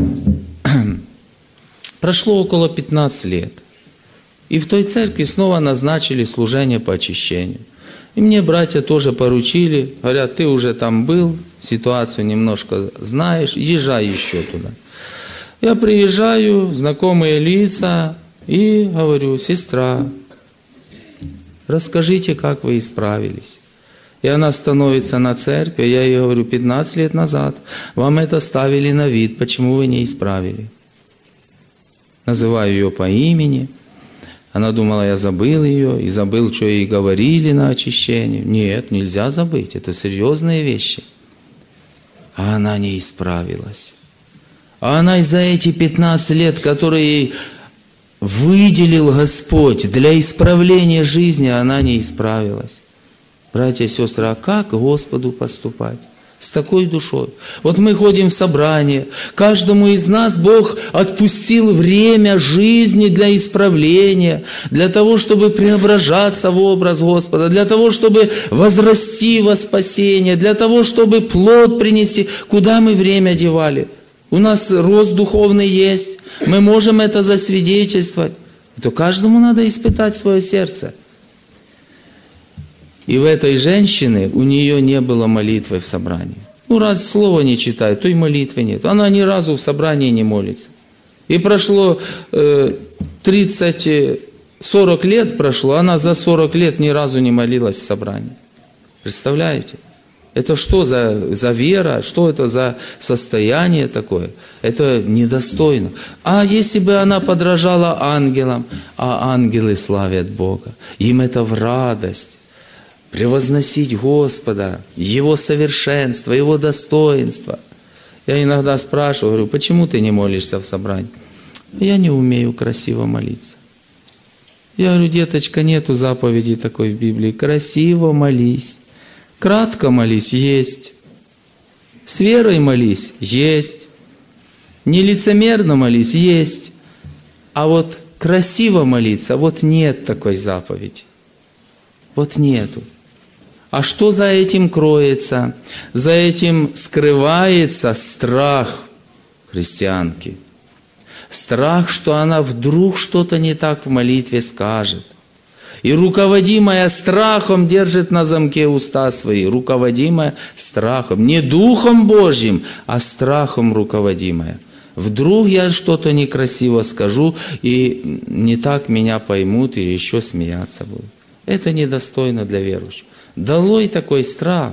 Прошло около пятнадцати лет. И в той церкви снова назначили служение по очищению. И мне братья тоже поручили, говорят, ты уже там был, ситуацию немножко знаешь, езжай еще туда. Я приезжаю, знакомые лица, и говорю, сестра, расскажите, как вы исправились. И она становится на церкви, я ей говорю, пятнадцать лет назад вам это ставили на вид, почему вы не исправили? Называю ее по имени. Она думала, я забыл ее, и забыл, что ей говорили на очищении. Нет, нельзя забыть, это серьезные вещи. А она не исправилась. А она и за эти пятнадцать лет, которые ей выделил Господь для исправления жизни, она не исправилась. Братья и сестры, а как Господу поступать? С такой душой. Вот мы ходим в собрание, каждому из нас Бог отпустил время жизни для исправления, для того, чтобы преображаться в образ Господа, для того, чтобы возрасти во спасение, для того, чтобы плод принести. Куда мы время девали? У нас рост духовный есть, мы можем это засвидетельствовать. То каждому надо испытать свое сердце. И в этой женщине у нее не было молитвы в собрании. Ну, раз слово не читает, то и молитвы нет. Она ни разу в собрании не молится. И прошло э, тридцать-сорок лет прошло, она за сорок лет ни разу не молилась в собрании. Представляете? Это что за, за вера, что это за состояние такое? Это недостойно. А если бы она подражала ангелам, а ангелы славят Бога, им это в радость. Превозносить Господа, Его совершенство, Его достоинство. Я иногда спрашиваю, говорю, почему ты не молишься в собрании? Я не умею красиво молиться. Я говорю, деточка, нету заповеди такой в Библии. Красиво молись. Кратко молись, есть. С верой молись? Есть. Нелицемерно молись? Есть. А вот красиво молиться, вот нет такой заповеди. Вот нету. А что за этим кроется? За этим скрывается страх христианки. Страх, что она вдруг что-то не так в молитве скажет. И руководимая страхом держит на замке уста свои. Руководимая страхом. Не Духом Божьим, а страхом руководимая. Вдруг я что-то некрасиво скажу, и не так меня поймут, или еще смеяться будут. Это недостойно для верующих. Долой такой страх.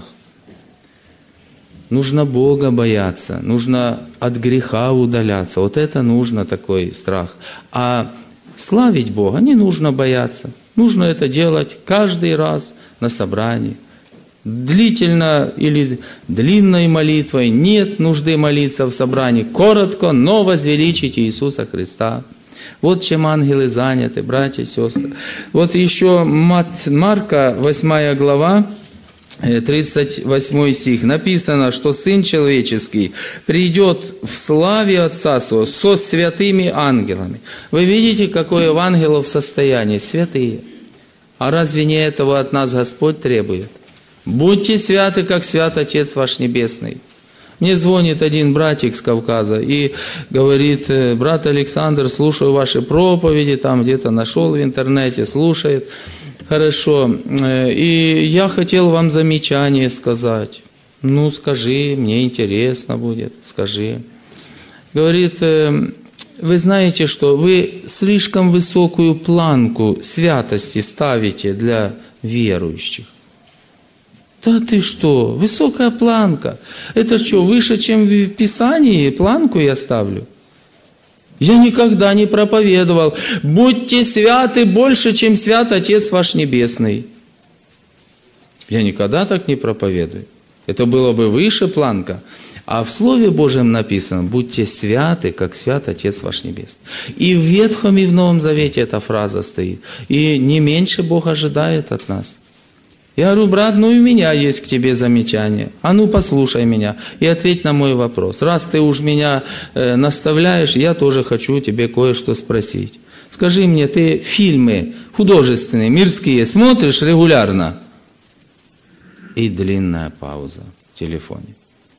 Нужно Бога бояться, нужно от греха удаляться. Вот это нужно, такой страх. А славить Бога не нужно бояться. Нужно это делать каждый раз на собрании. Длительно или длинной молитвой нет нужды молиться в собрании. Коротко, но возвеличить Иисуса Христа. Вот чем ангелы заняты, братья и сестры. Вот еще Марка, восьмая глава, тридцать восьмой стих. Написано, что Сын Человеческий придет в славе Отца Своего со святыми ангелами. Вы видите, какое у ангелов состояние? Святые. А разве не этого от нас Господь требует? Будьте святы, как свят Отец ваш Небесный. Мне звонит один братик с Кавказа и говорит: брат Александр, слушаю ваши проповеди, там где-то нашел в интернете, слушает. Хорошо. И я хотел вам замечание сказать. Ну, скажи, мне интересно будет, скажи. Говорит: вы знаете, что вы слишком высокую планку святости ставите для верующих. Да ты что, высокая планка. Это что, выше, чем в Писании планку я ставлю? Я никогда не проповедовал: будьте святы больше, чем свят Отец ваш Небесный. Я никогда так не проповедую. Это было бы выше планка. А в Слове Божьем написано: будьте святы, как свят Отец ваш Небесный. И в Ветхом, и в Новом Завете эта фраза стоит. И не меньше Бог ожидает от нас. Я говорю: брат, ну и у меня есть к тебе замечание. А ну послушай меня и ответь на мой вопрос. Раз ты уж меня э, наставляешь, я тоже хочу тебе кое-что спросить. Скажи мне, ты фильмы художественные, мирские смотришь регулярно? И длинная пауза в телефоне.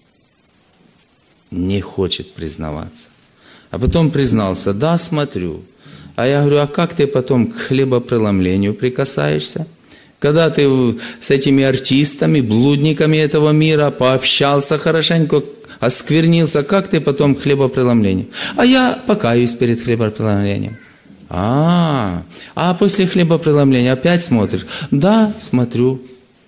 Не хочет признаваться. А потом признался: да, смотрю. А я говорю: а как ты потом к хлебопреломлению прикасаешься? Когда ты с этими артистами, блудниками этого мира пообщался хорошенько, осквернился, как ты потом к хлебопреломлению? А я покаюсь перед хлебопреломлением. А, а после хлебопреломления опять смотришь? Да, смотрю.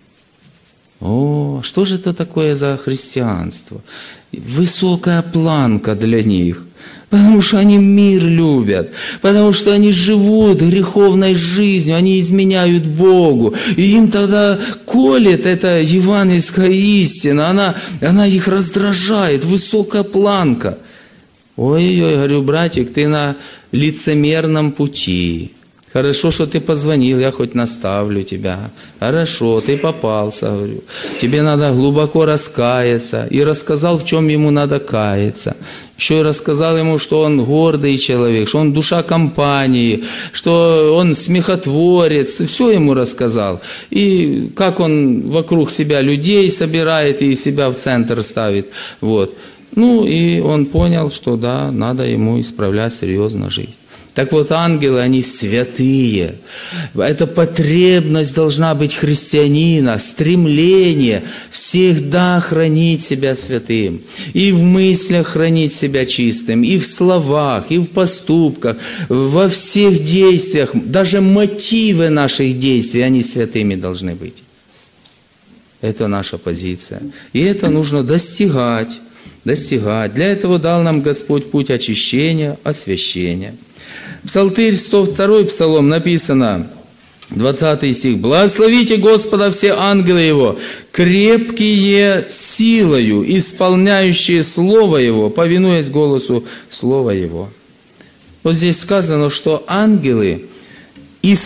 О, что же это такое за христианство? Высокая планка для них. Потому что они мир любят, потому что они живут греховной жизнью, они изменяют Богу. И им тогда колет эта евангельская истина, она, она их раздражает, высокая планка. Ой-ой-ой, говорю: братик, ты на лицемерном пути. Хорошо, что ты позвонил, я хоть наставлю тебя. Хорошо, ты попался, говорю. Тебе надо глубоко раскаяться. И рассказал, в чем ему надо каяться. Еще и рассказал ему, что он гордый человек, что он душа компании, что он смехотворец. Все ему рассказал. И как он вокруг себя людей собирает и себя в центр ставит. Вот. Ну и он понял, что да, надо ему исправлять серьезно жизнь. Так вот, ангелы, они святые. Эта потребность должна быть христианина, стремление всегда хранить себя святым. И в мыслях хранить себя чистым, и в словах, и в поступках, во всех действиях. Даже мотивы наших действий, они святыми должны быть. Это наша позиция. И это нужно достигать, достигать. Для этого дал нам Господь путь очищения, освящения. Псалтырь, сто второй псалом, написано, двадцатый стих. «Благословите Господа все ангелы Его, крепкие силою, исполняющие Слово Его, повинуясь голосу Слова Его». Вот здесь сказано, что ангелы,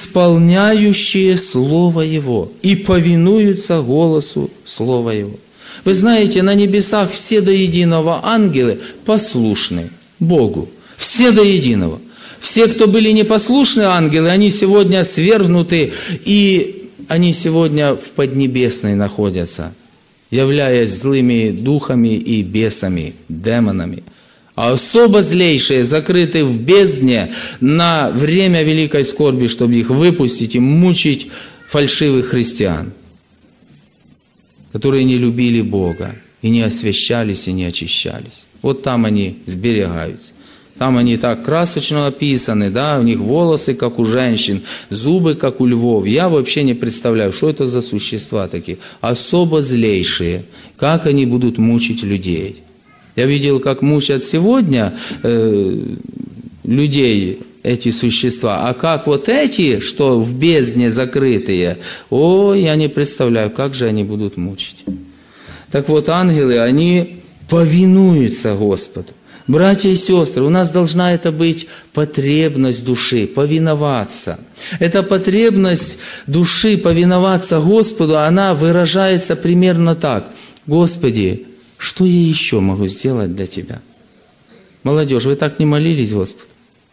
исполняющие Слово Его, и повинуются голосу Слова Его. Вы знаете, на небесах все до единого ангелы послушны Богу. Все до единого. Все, кто были непослушны ангелы, они сегодня свергнуты, и они сегодня в Поднебесной находятся, являясь злыми духами и бесами, демонами. А особо злейшие закрыты в бездне на время великой скорби, чтобы их выпустить и мучить фальшивых христиан, которые не любили Бога, и не освящались, и не очищались. Вот там они сберегаются. Там они так красочно описаны, да, у них волосы, как у женщин, зубы, как у львов. Я вообще не представляю, что это за существа такие. Особо злейшие. Как они будут мучить людей? Я видел, как мучат сегодня э, людей эти существа. А как вот эти, что в бездне закрытые, о, я не представляю, как же они будут мучить. Так вот, ангелы, они повинуются Господу. Братья и сестры, у нас должна это быть потребность души, повиноваться. Эта потребность души повиноваться Господу, она выражается примерно так. Господи, что я еще могу сделать для Тебя? Молодежь, вы так не молились Господу?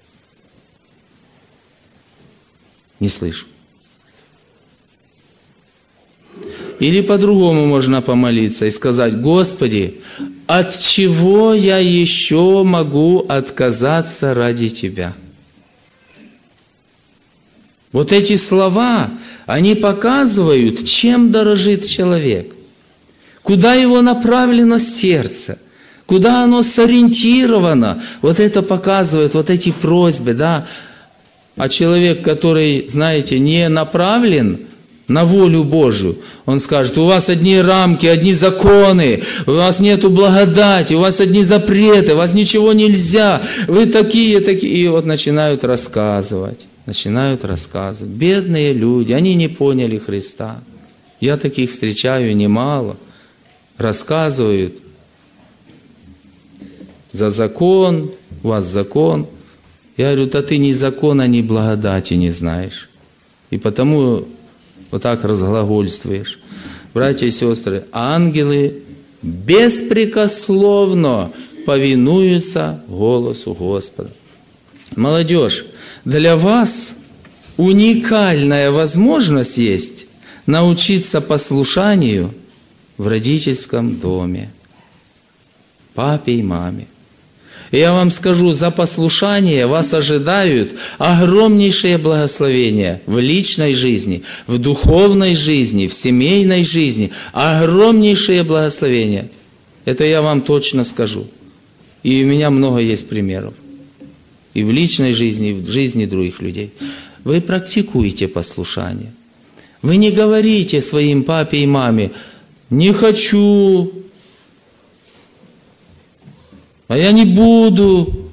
Не слышу. Или по-другому можно помолиться и сказать: Господи, от чего я еще могу отказаться ради Тебя? Вот эти слова, они показывают, чем дорожит человек, куда его направлено сердце, куда оно сориентировано. Вот это показывает, вот эти просьбы, да. А человек, который, знаете, не направлен на волю Божию, он скажет: у вас одни рамки, одни законы, у вас нету благодати, у вас одни запреты, у вас ничего нельзя, вы такие, такие. И вот начинают рассказывать, начинают рассказывать. Бедные люди, они не поняли Христа. Я таких встречаю немало. Рассказывают за закон, у вас закон. Я говорю: да ты ни закона, ни благодати не знаешь. И потому вот так разглагольствуешь. Братья и сестры, ангелы беспрекословно повинуются голосу Господа. Молодежь, для вас уникальная возможность есть научиться послушанию в родительском доме, папе и маме. И я вам скажу, за послушание вас ожидают огромнейшие благословения в личной жизни, в духовной жизни, в семейной жизни. Огромнейшие благословения. Это я вам точно скажу. И у меня много есть примеров. И в личной жизни, и в жизни других людей. Вы практикуете послушание. Вы не говорите своим папе и маме: не хочу, а я не буду.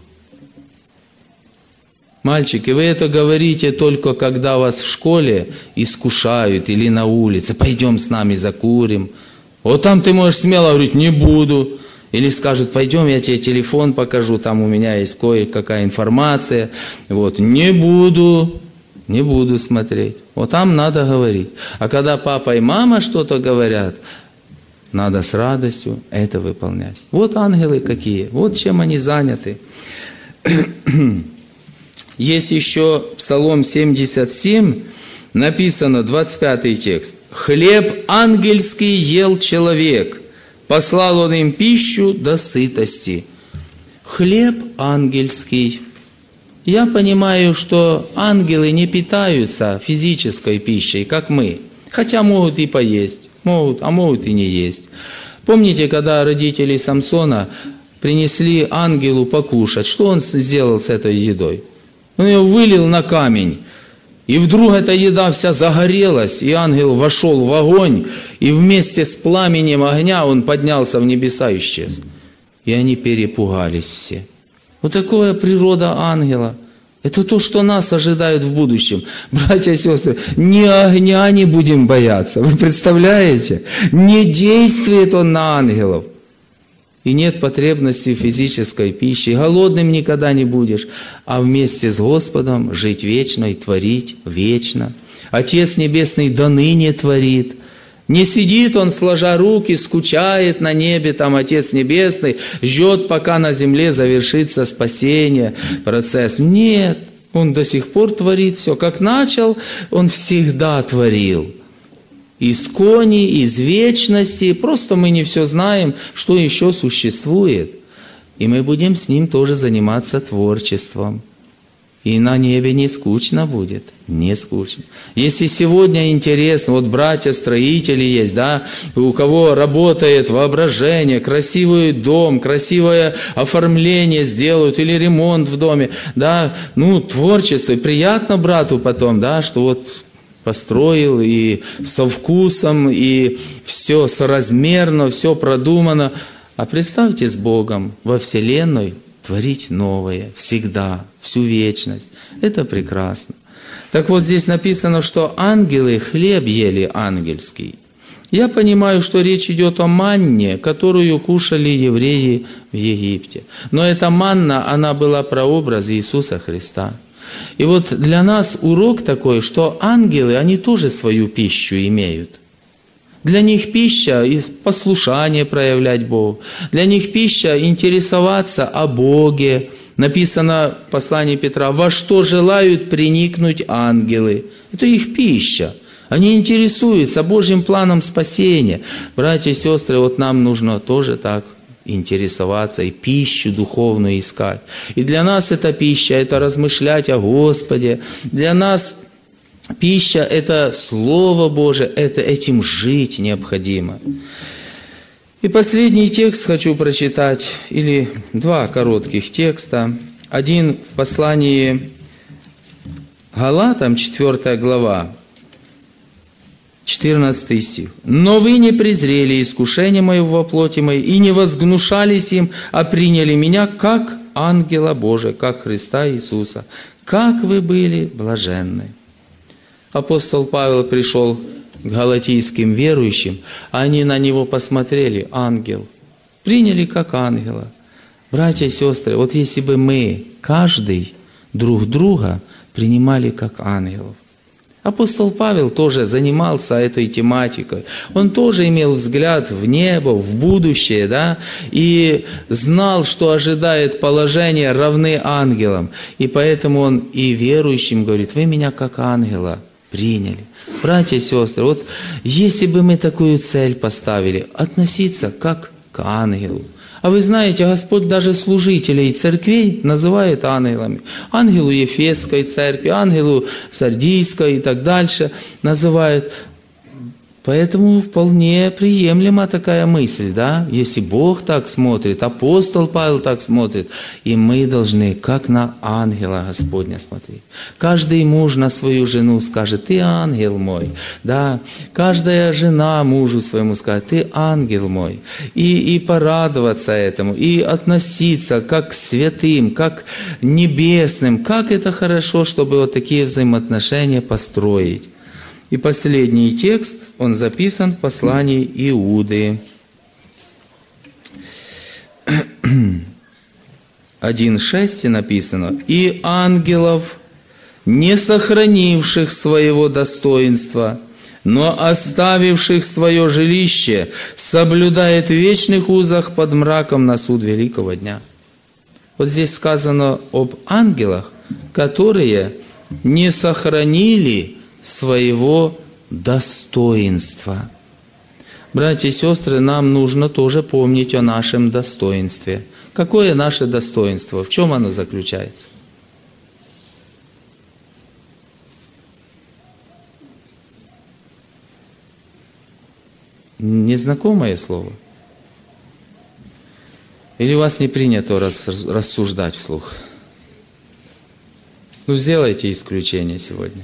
Мальчики, вы это говорите только когда вас в школе искушают или на улице. Пойдем с нами закурим. Вот там ты можешь смело говорить: не буду. Или скажут: пойдем, я тебе телефон покажу, там у меня есть кое-какая информация. Вот, не буду, не буду смотреть. Вот там надо говорить. А когда папа и мама что-то говорят, надо с радостью это выполнять. Вот ангелы какие, вот чем они заняты. Есть еще Псалом семьдесят семь, написано, двадцать пятый текст. «Хлеб ангельский ел человек, послал он им пищу до сытости». Хлеб ангельский. Я понимаю, что ангелы не питаются физической пищей, как мы, хотя могут и поесть. Могут, а могут и не есть. Помните, когда родители Самсона принесли ангелу покушать, что он сделал с этой едой? Он ее вылил на камень, и вдруг эта еда вся загорелась, и ангел вошел в огонь, и вместе с пламенем огня он поднялся в небеса и исчез. И они перепугались все. Вот такая природа ангела. Это то, что нас ожидает в будущем. Братья и сестры, ни огня не будем бояться. Вы представляете? Не действует он на ангелов. И нет потребности в физической пище. Голодным никогда не будешь. А вместе с Господом жить вечно и творить вечно. Отец Небесный до ныне творит. Не сидит он, сложа руки, скучает на небе, там Отец Небесный, ждет, пока на земле завершится спасение, процесс. Нет, он до сих пор творит все. Как начал, он всегда творил. Из кони, из вечности. Просто мы не все знаем, что еще существует. И мы будем с ним тоже заниматься творчеством. И на небе не скучно будет, не скучно. Если сегодня интересно, вот братья-строители есть, да, у кого работает воображение, красивый дом, красивое оформление сделают или ремонт в доме, да, ну, творчество, и приятно брату потом, да, что вот построил и со вкусом, и все соразмерно, все продумано. А представьте с Богом во Вселенной творить новое всегда, всю вечность. Это прекрасно. Так вот здесь написано, что ангелы хлеб ели ангельский. Я понимаю, что речь идет о манне, которую кушали евреи в Египте. Но эта манна, она была прообраз Иисуса Христа. И вот для нас урок такой, что ангелы, они тоже свою пищу имеют. Для них пища и послушание проявлять Богу. Для них пища интересоваться о Боге. Написано в послании Петра, во что желают приникнуть ангелы. Это их пища. Они интересуются Божьим планом спасения. Братья и сестры, вот нам нужно тоже так интересоваться и пищу духовную искать. И для нас эта пища, это размышлять о Господе. Для нас пища – это Слово Божие, это этим жить необходимо. И последний текст хочу прочитать, или два коротких текста. Один в послании Галатам, четвёртая глава, четырнадцатый стих. «Но вы не презрели искушение мое во плоти моей, и не возгнушались им, а приняли меня, как ангела Божия, как Христа Иисуса. Как вы были блаженны». Апостол Павел пришел к галатийским верующим, они на него посмотрели, ангел, приняли как ангела. Братья и сестры, вот если бы мы, каждый, друг друга принимали как ангелов. Апостол Павел тоже занимался этой тематикой. Он тоже имел взгляд в небо, в будущее, да, и знал, что ожидает положение равны ангелам. И поэтому он и верующим говорит, вы меня как ангела приняли. Братья и сестры, вот если бы мы такую цель поставили, относиться как к ангелу. А вы знаете, Господь даже служителей церквей называет ангелами. Ангелу Ефесской церкви, ангелу Сардийской и так дальше называет. Поэтому вполне приемлема такая мысль, да? Если Бог так смотрит, апостол Павел так смотрит, и мы должны как на ангела Господня смотреть. Каждый муж на свою жену скажет, ты ангел мой, да? Каждая жена мужу своему скажет, ты ангел мой. И, и порадоваться этому, и относиться как к святым, как к небесным. Как это хорошо, чтобы вот такие взаимоотношения построить. И последний текст, он записан в послании Иуды. один шесть написано, «И ангелов, не сохранивших своего достоинства, но оставивших свое жилище, соблюдает в вечных узах под мраком на суд великого дня». Вот здесь сказано об ангелах, которые не сохранили своего достоинства. Братья и сестры, нам нужно тоже помнить о нашем достоинстве. Какое наше достоинство? В чем оно заключается? Незнакомое слово? Или у вас не принято рассуждать вслух? Ну, сделайте исключение сегодня.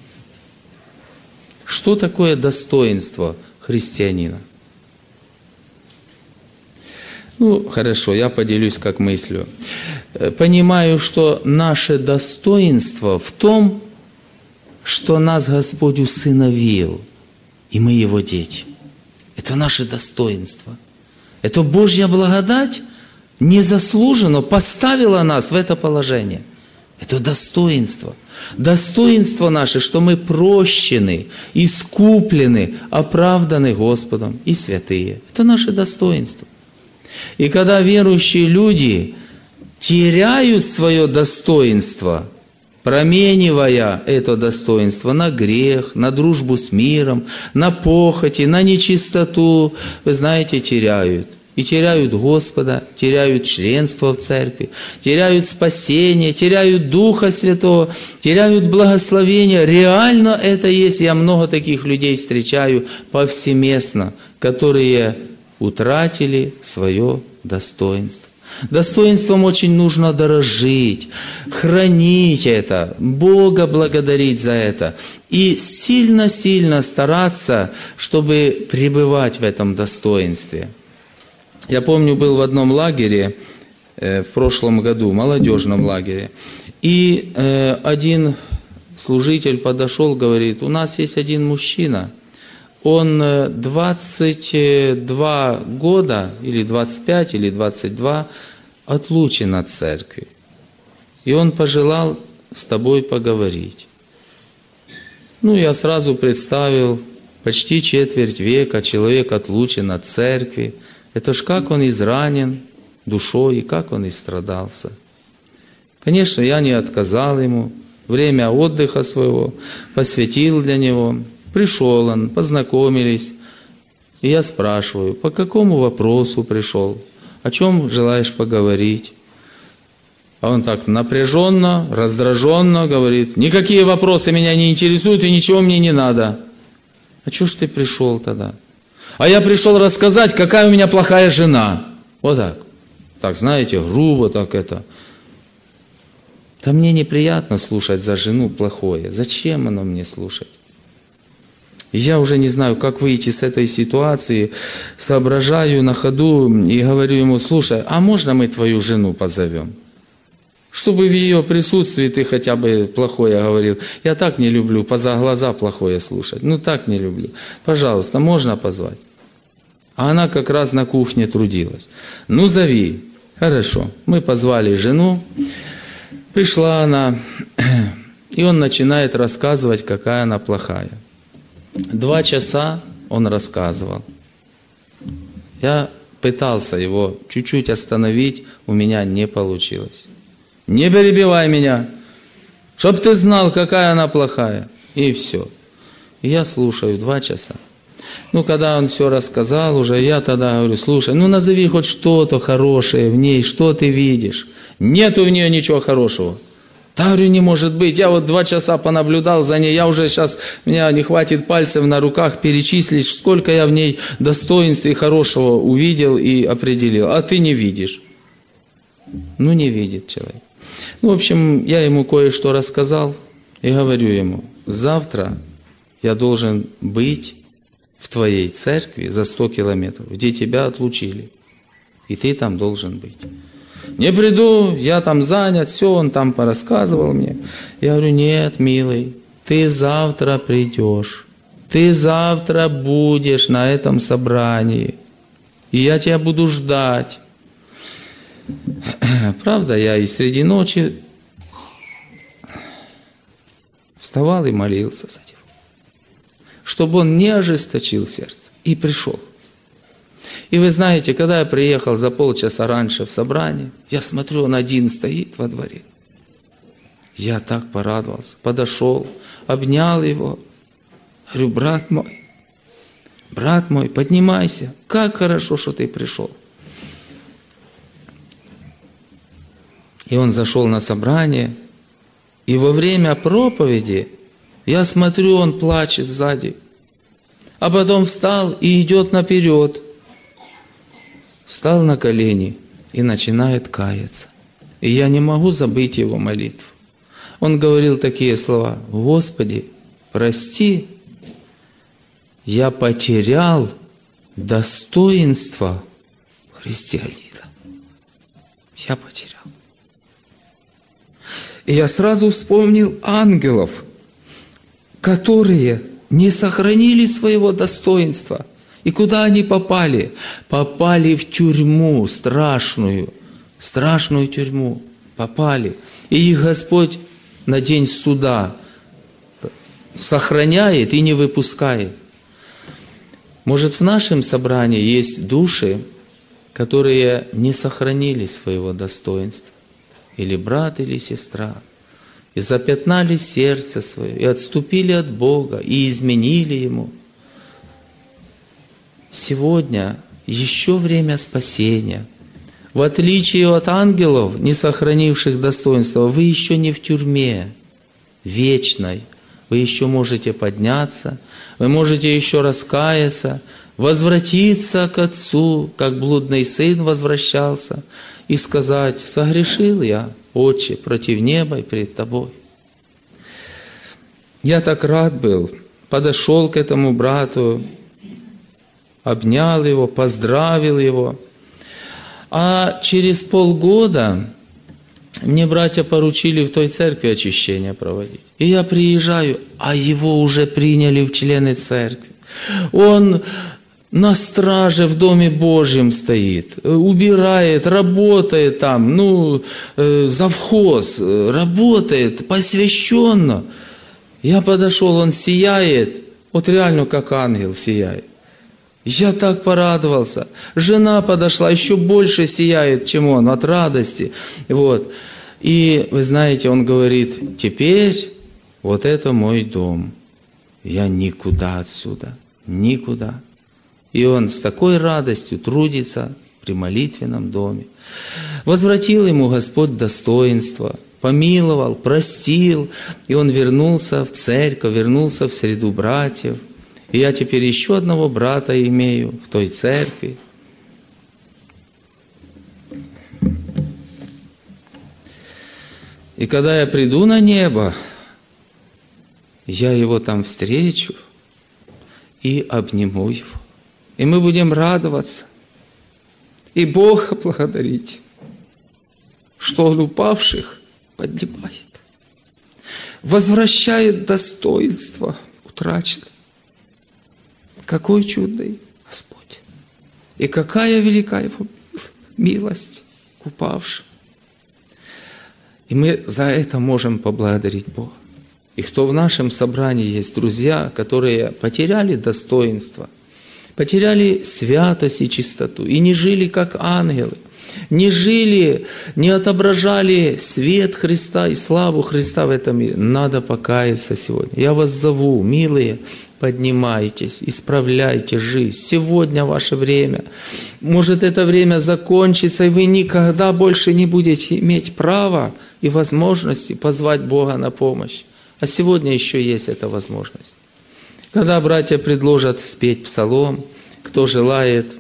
Что такое достоинство христианина? Ну, хорошо, я поделюсь как мыслью. Понимаю, что наше достоинство в том, что нас Господь усыновил, и мы Его дети. Это наше достоинство. Это Божья благодать незаслуженно поставила нас в это положение. Это достоинство. Достоинство наше, что мы прощены, искуплены, оправданы Господом и святые. Это наше достоинство. И когда верующие люди теряют свое достоинство, променивая это достоинство на грех, на дружбу с миром, на похоти, на нечистоту, вы знаете, теряют. И теряют Господа, теряют членство в церкви, теряют спасение, теряют Духа Святого, теряют благословение. Реально это есть. Я много таких людей встречаю повсеместно, которые утратили свое достоинство. Достоинством очень нужно дорожить, хранить это, Бога благодарить за это и сильно-сильно стараться, чтобы пребывать в этом достоинстве. Я помню, был в одном лагере э, в прошлом году, молодежном лагере, и э, один служитель подошел, говорит, у нас есть один мужчина, он двадцать два года, или двадцать пять, или двадцать два, отлучен от церкви, и он пожелал с тобой поговорить. Ну, я сразу представил, почти четверть века человек отлучен от церкви. Это ж как он изранен душой, и как он истрадался. Конечно, я не отказал ему, время отдыха своего посвятил для него. Пришел он, познакомились, и я спрашиваю, по какому вопросу пришел, о чем желаешь поговорить? А он так напряженно, раздраженно говорит, никакие вопросы меня не интересуют, и ничего мне не надо. А чего ж ты пришел тогда? А я пришел рассказать, какая у меня плохая жена. Вот так. Так, знаете, грубо так это. Да мне неприятно слушать за жену плохое. Зачем оно мне слушать? И я уже не знаю, как выйти с этой ситуации. Соображаю на ходу и говорю ему, слушай, а можно мы твою жену позовем? Чтобы в ее присутствии ты хотя бы плохое говорил. Я так не люблю, поза глаза плохое слушать. Ну так не люблю. Пожалуйста, можно позвать? А она как раз на кухне трудилась. Ну зови. Хорошо. Мы позвали жену. Пришла она. И он начинает рассказывать, какая она плохая. Два часа он рассказывал. Я пытался его чуть-чуть остановить, у меня не получилось. Не перебивай меня, чтоб ты знал, какая она плохая. И все. И я слушаю два часа. Ну, когда он все рассказал уже, я тогда говорю, слушай, ну назови хоть что-то хорошее в ней, что ты видишь. Нету в нее ничего хорошего. Да, говорю, не может быть. Я вот два часа понаблюдал за ней, я уже сейчас, меня не хватит пальцев на руках перечислить, сколько я в ней достоинств и хорошего увидел и определил. А ты не видишь. Ну, не видит человек. Ну, в общем, я ему кое-что рассказал и говорю ему, завтра я должен быть в твоей церкви за сто километров, где тебя отлучили, и ты там должен быть. Не приду, я там занят, все, он там порассказывал мне. Я говорю, нет, милый, ты завтра придешь, ты завтра будешь на этом собрании, и я тебя буду ждать. Правда, я и среди ночи вставал и молился за него, чтобы он не ожесточил сердце и пришел. И вы знаете, когда я приехал за полчаса раньше в собрание, я смотрю, он один стоит во дворе. Я так порадовался, подошел, обнял его, говорю, брат мой, брат мой, поднимайся, как хорошо, что ты пришел. И он зашел на собрание, и во время проповеди я смотрю, он плачет сзади, а потом встал и идет наперед. Встал на колени и начинает каяться. И я не могу забыть его молитву. Он говорил такие слова: «Господи, прости, я потерял достоинство христианина. Я потерял». И я сразу вспомнил ангелов, которые не сохранили своего достоинства. И куда они попали? Попали в тюрьму страшную, страшную тюрьму. попали. И их Господь на день суда сохраняет и не выпускает. Может, в нашем собрании есть души, которые не сохранили своего достоинства, или брат, или сестра, и запятнали сердце свое, и отступили от Бога, и изменили Ему. Сегодня еще время спасения. В отличие от ангелов, не сохранивших достоинства, вы еще не в тюрьме вечной. Вы еще можете подняться, вы можете еще раскаяться, возвратиться к Отцу, как блудный сын возвращался, и сказать: «Согрешил я, Отче, против неба и пред Тобой». Я так рад был, подошел к этому брату, обнял его, поздравил его. А через полгода мне братья поручили в той церкви очищение проводить. И я приезжаю, а его уже приняли в члены церкви. Он на страже в Доме Божьем стоит, убирает, работает там, ну, э, завхоз, работает посвященно. Я подошел, он сияет, вот реально как ангел сияет. Я так порадовался. Жена подошла, еще больше сияет, чем он, от радости. Вот. И вы знаете, он говорит: теперь вот это мой дом. Я никуда отсюда, никуда. И он с такой радостью трудится при молитвенном доме. Возвратил ему Господь достоинство, помиловал, простил. И он вернулся в церковь, вернулся в среду братьев. И я теперь еще одного брата имею в той церкви. И когда я приду на небо, я его там встречу и обниму его. И мы будем радоваться и Бога благодарить, что Он упавших поднимает, возвращает достоинство утраченное. Какой чудный Господь! И какая велика Его милость к упавшим! И мы за это можем поблагодарить Бога. И кто в нашем собрании есть друзья, которые потеряли достоинство, потеряли святость и чистоту, и не жили как ангелы, не жили, не отображали свет Христа и славу Христа в этом мире, надо покаяться сегодня. Я вас зову, милые, поднимайтесь, исправляйте жизнь. Сегодня ваше время. Может, это время закончится, и вы никогда больше не будете иметь права и возможности позвать Бога на помощь. А сегодня еще есть эта возможность. Когда братья предложат спеть псалом, кто желает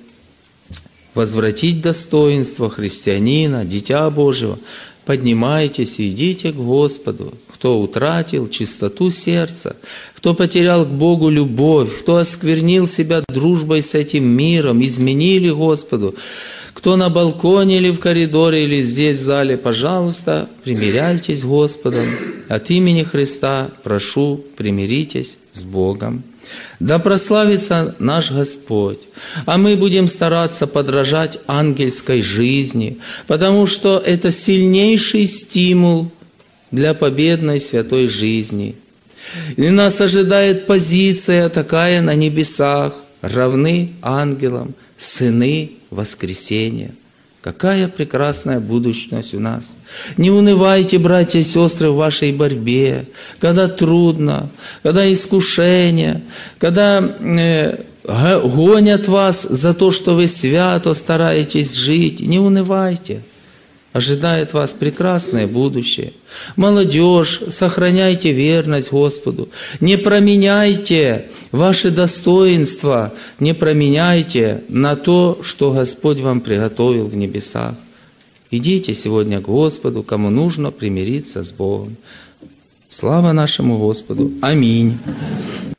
возвратить достоинство христианина, Дитя Божьего, поднимайтесь и идите к Господу. Кто утратил чистоту сердца, кто потерял к Богу любовь, кто осквернил себя дружбой с этим миром, изменили Господу, кто на балконе или в коридоре, или здесь в зале, пожалуйста, примиряйтесь с Господом. От имени Христа прошу, примиритесь с Богом. Да прославится наш Господь, а мы будем стараться подражать ангельской жизни, потому что это сильнейший стимул для победной святой жизни. И нас ожидает позиция такая на небесах, равны ангелам, сыны воскресения. Какая прекрасная будущность у нас. Не унывайте, братья и сестры, в вашей борьбе, когда трудно, когда искушение, когда э, гонят вас за то, что вы свято стараетесь жить. Не унывайте. Ожидает вас прекрасное будущее. Молодежь, сохраняйте верность Господу. Не променяйте ваши достоинства, не променяйте на то, что Господь вам приготовил в небесах. Идите сегодня к Господу, кому нужно примириться с Богом. Слава нашему Господу. Аминь.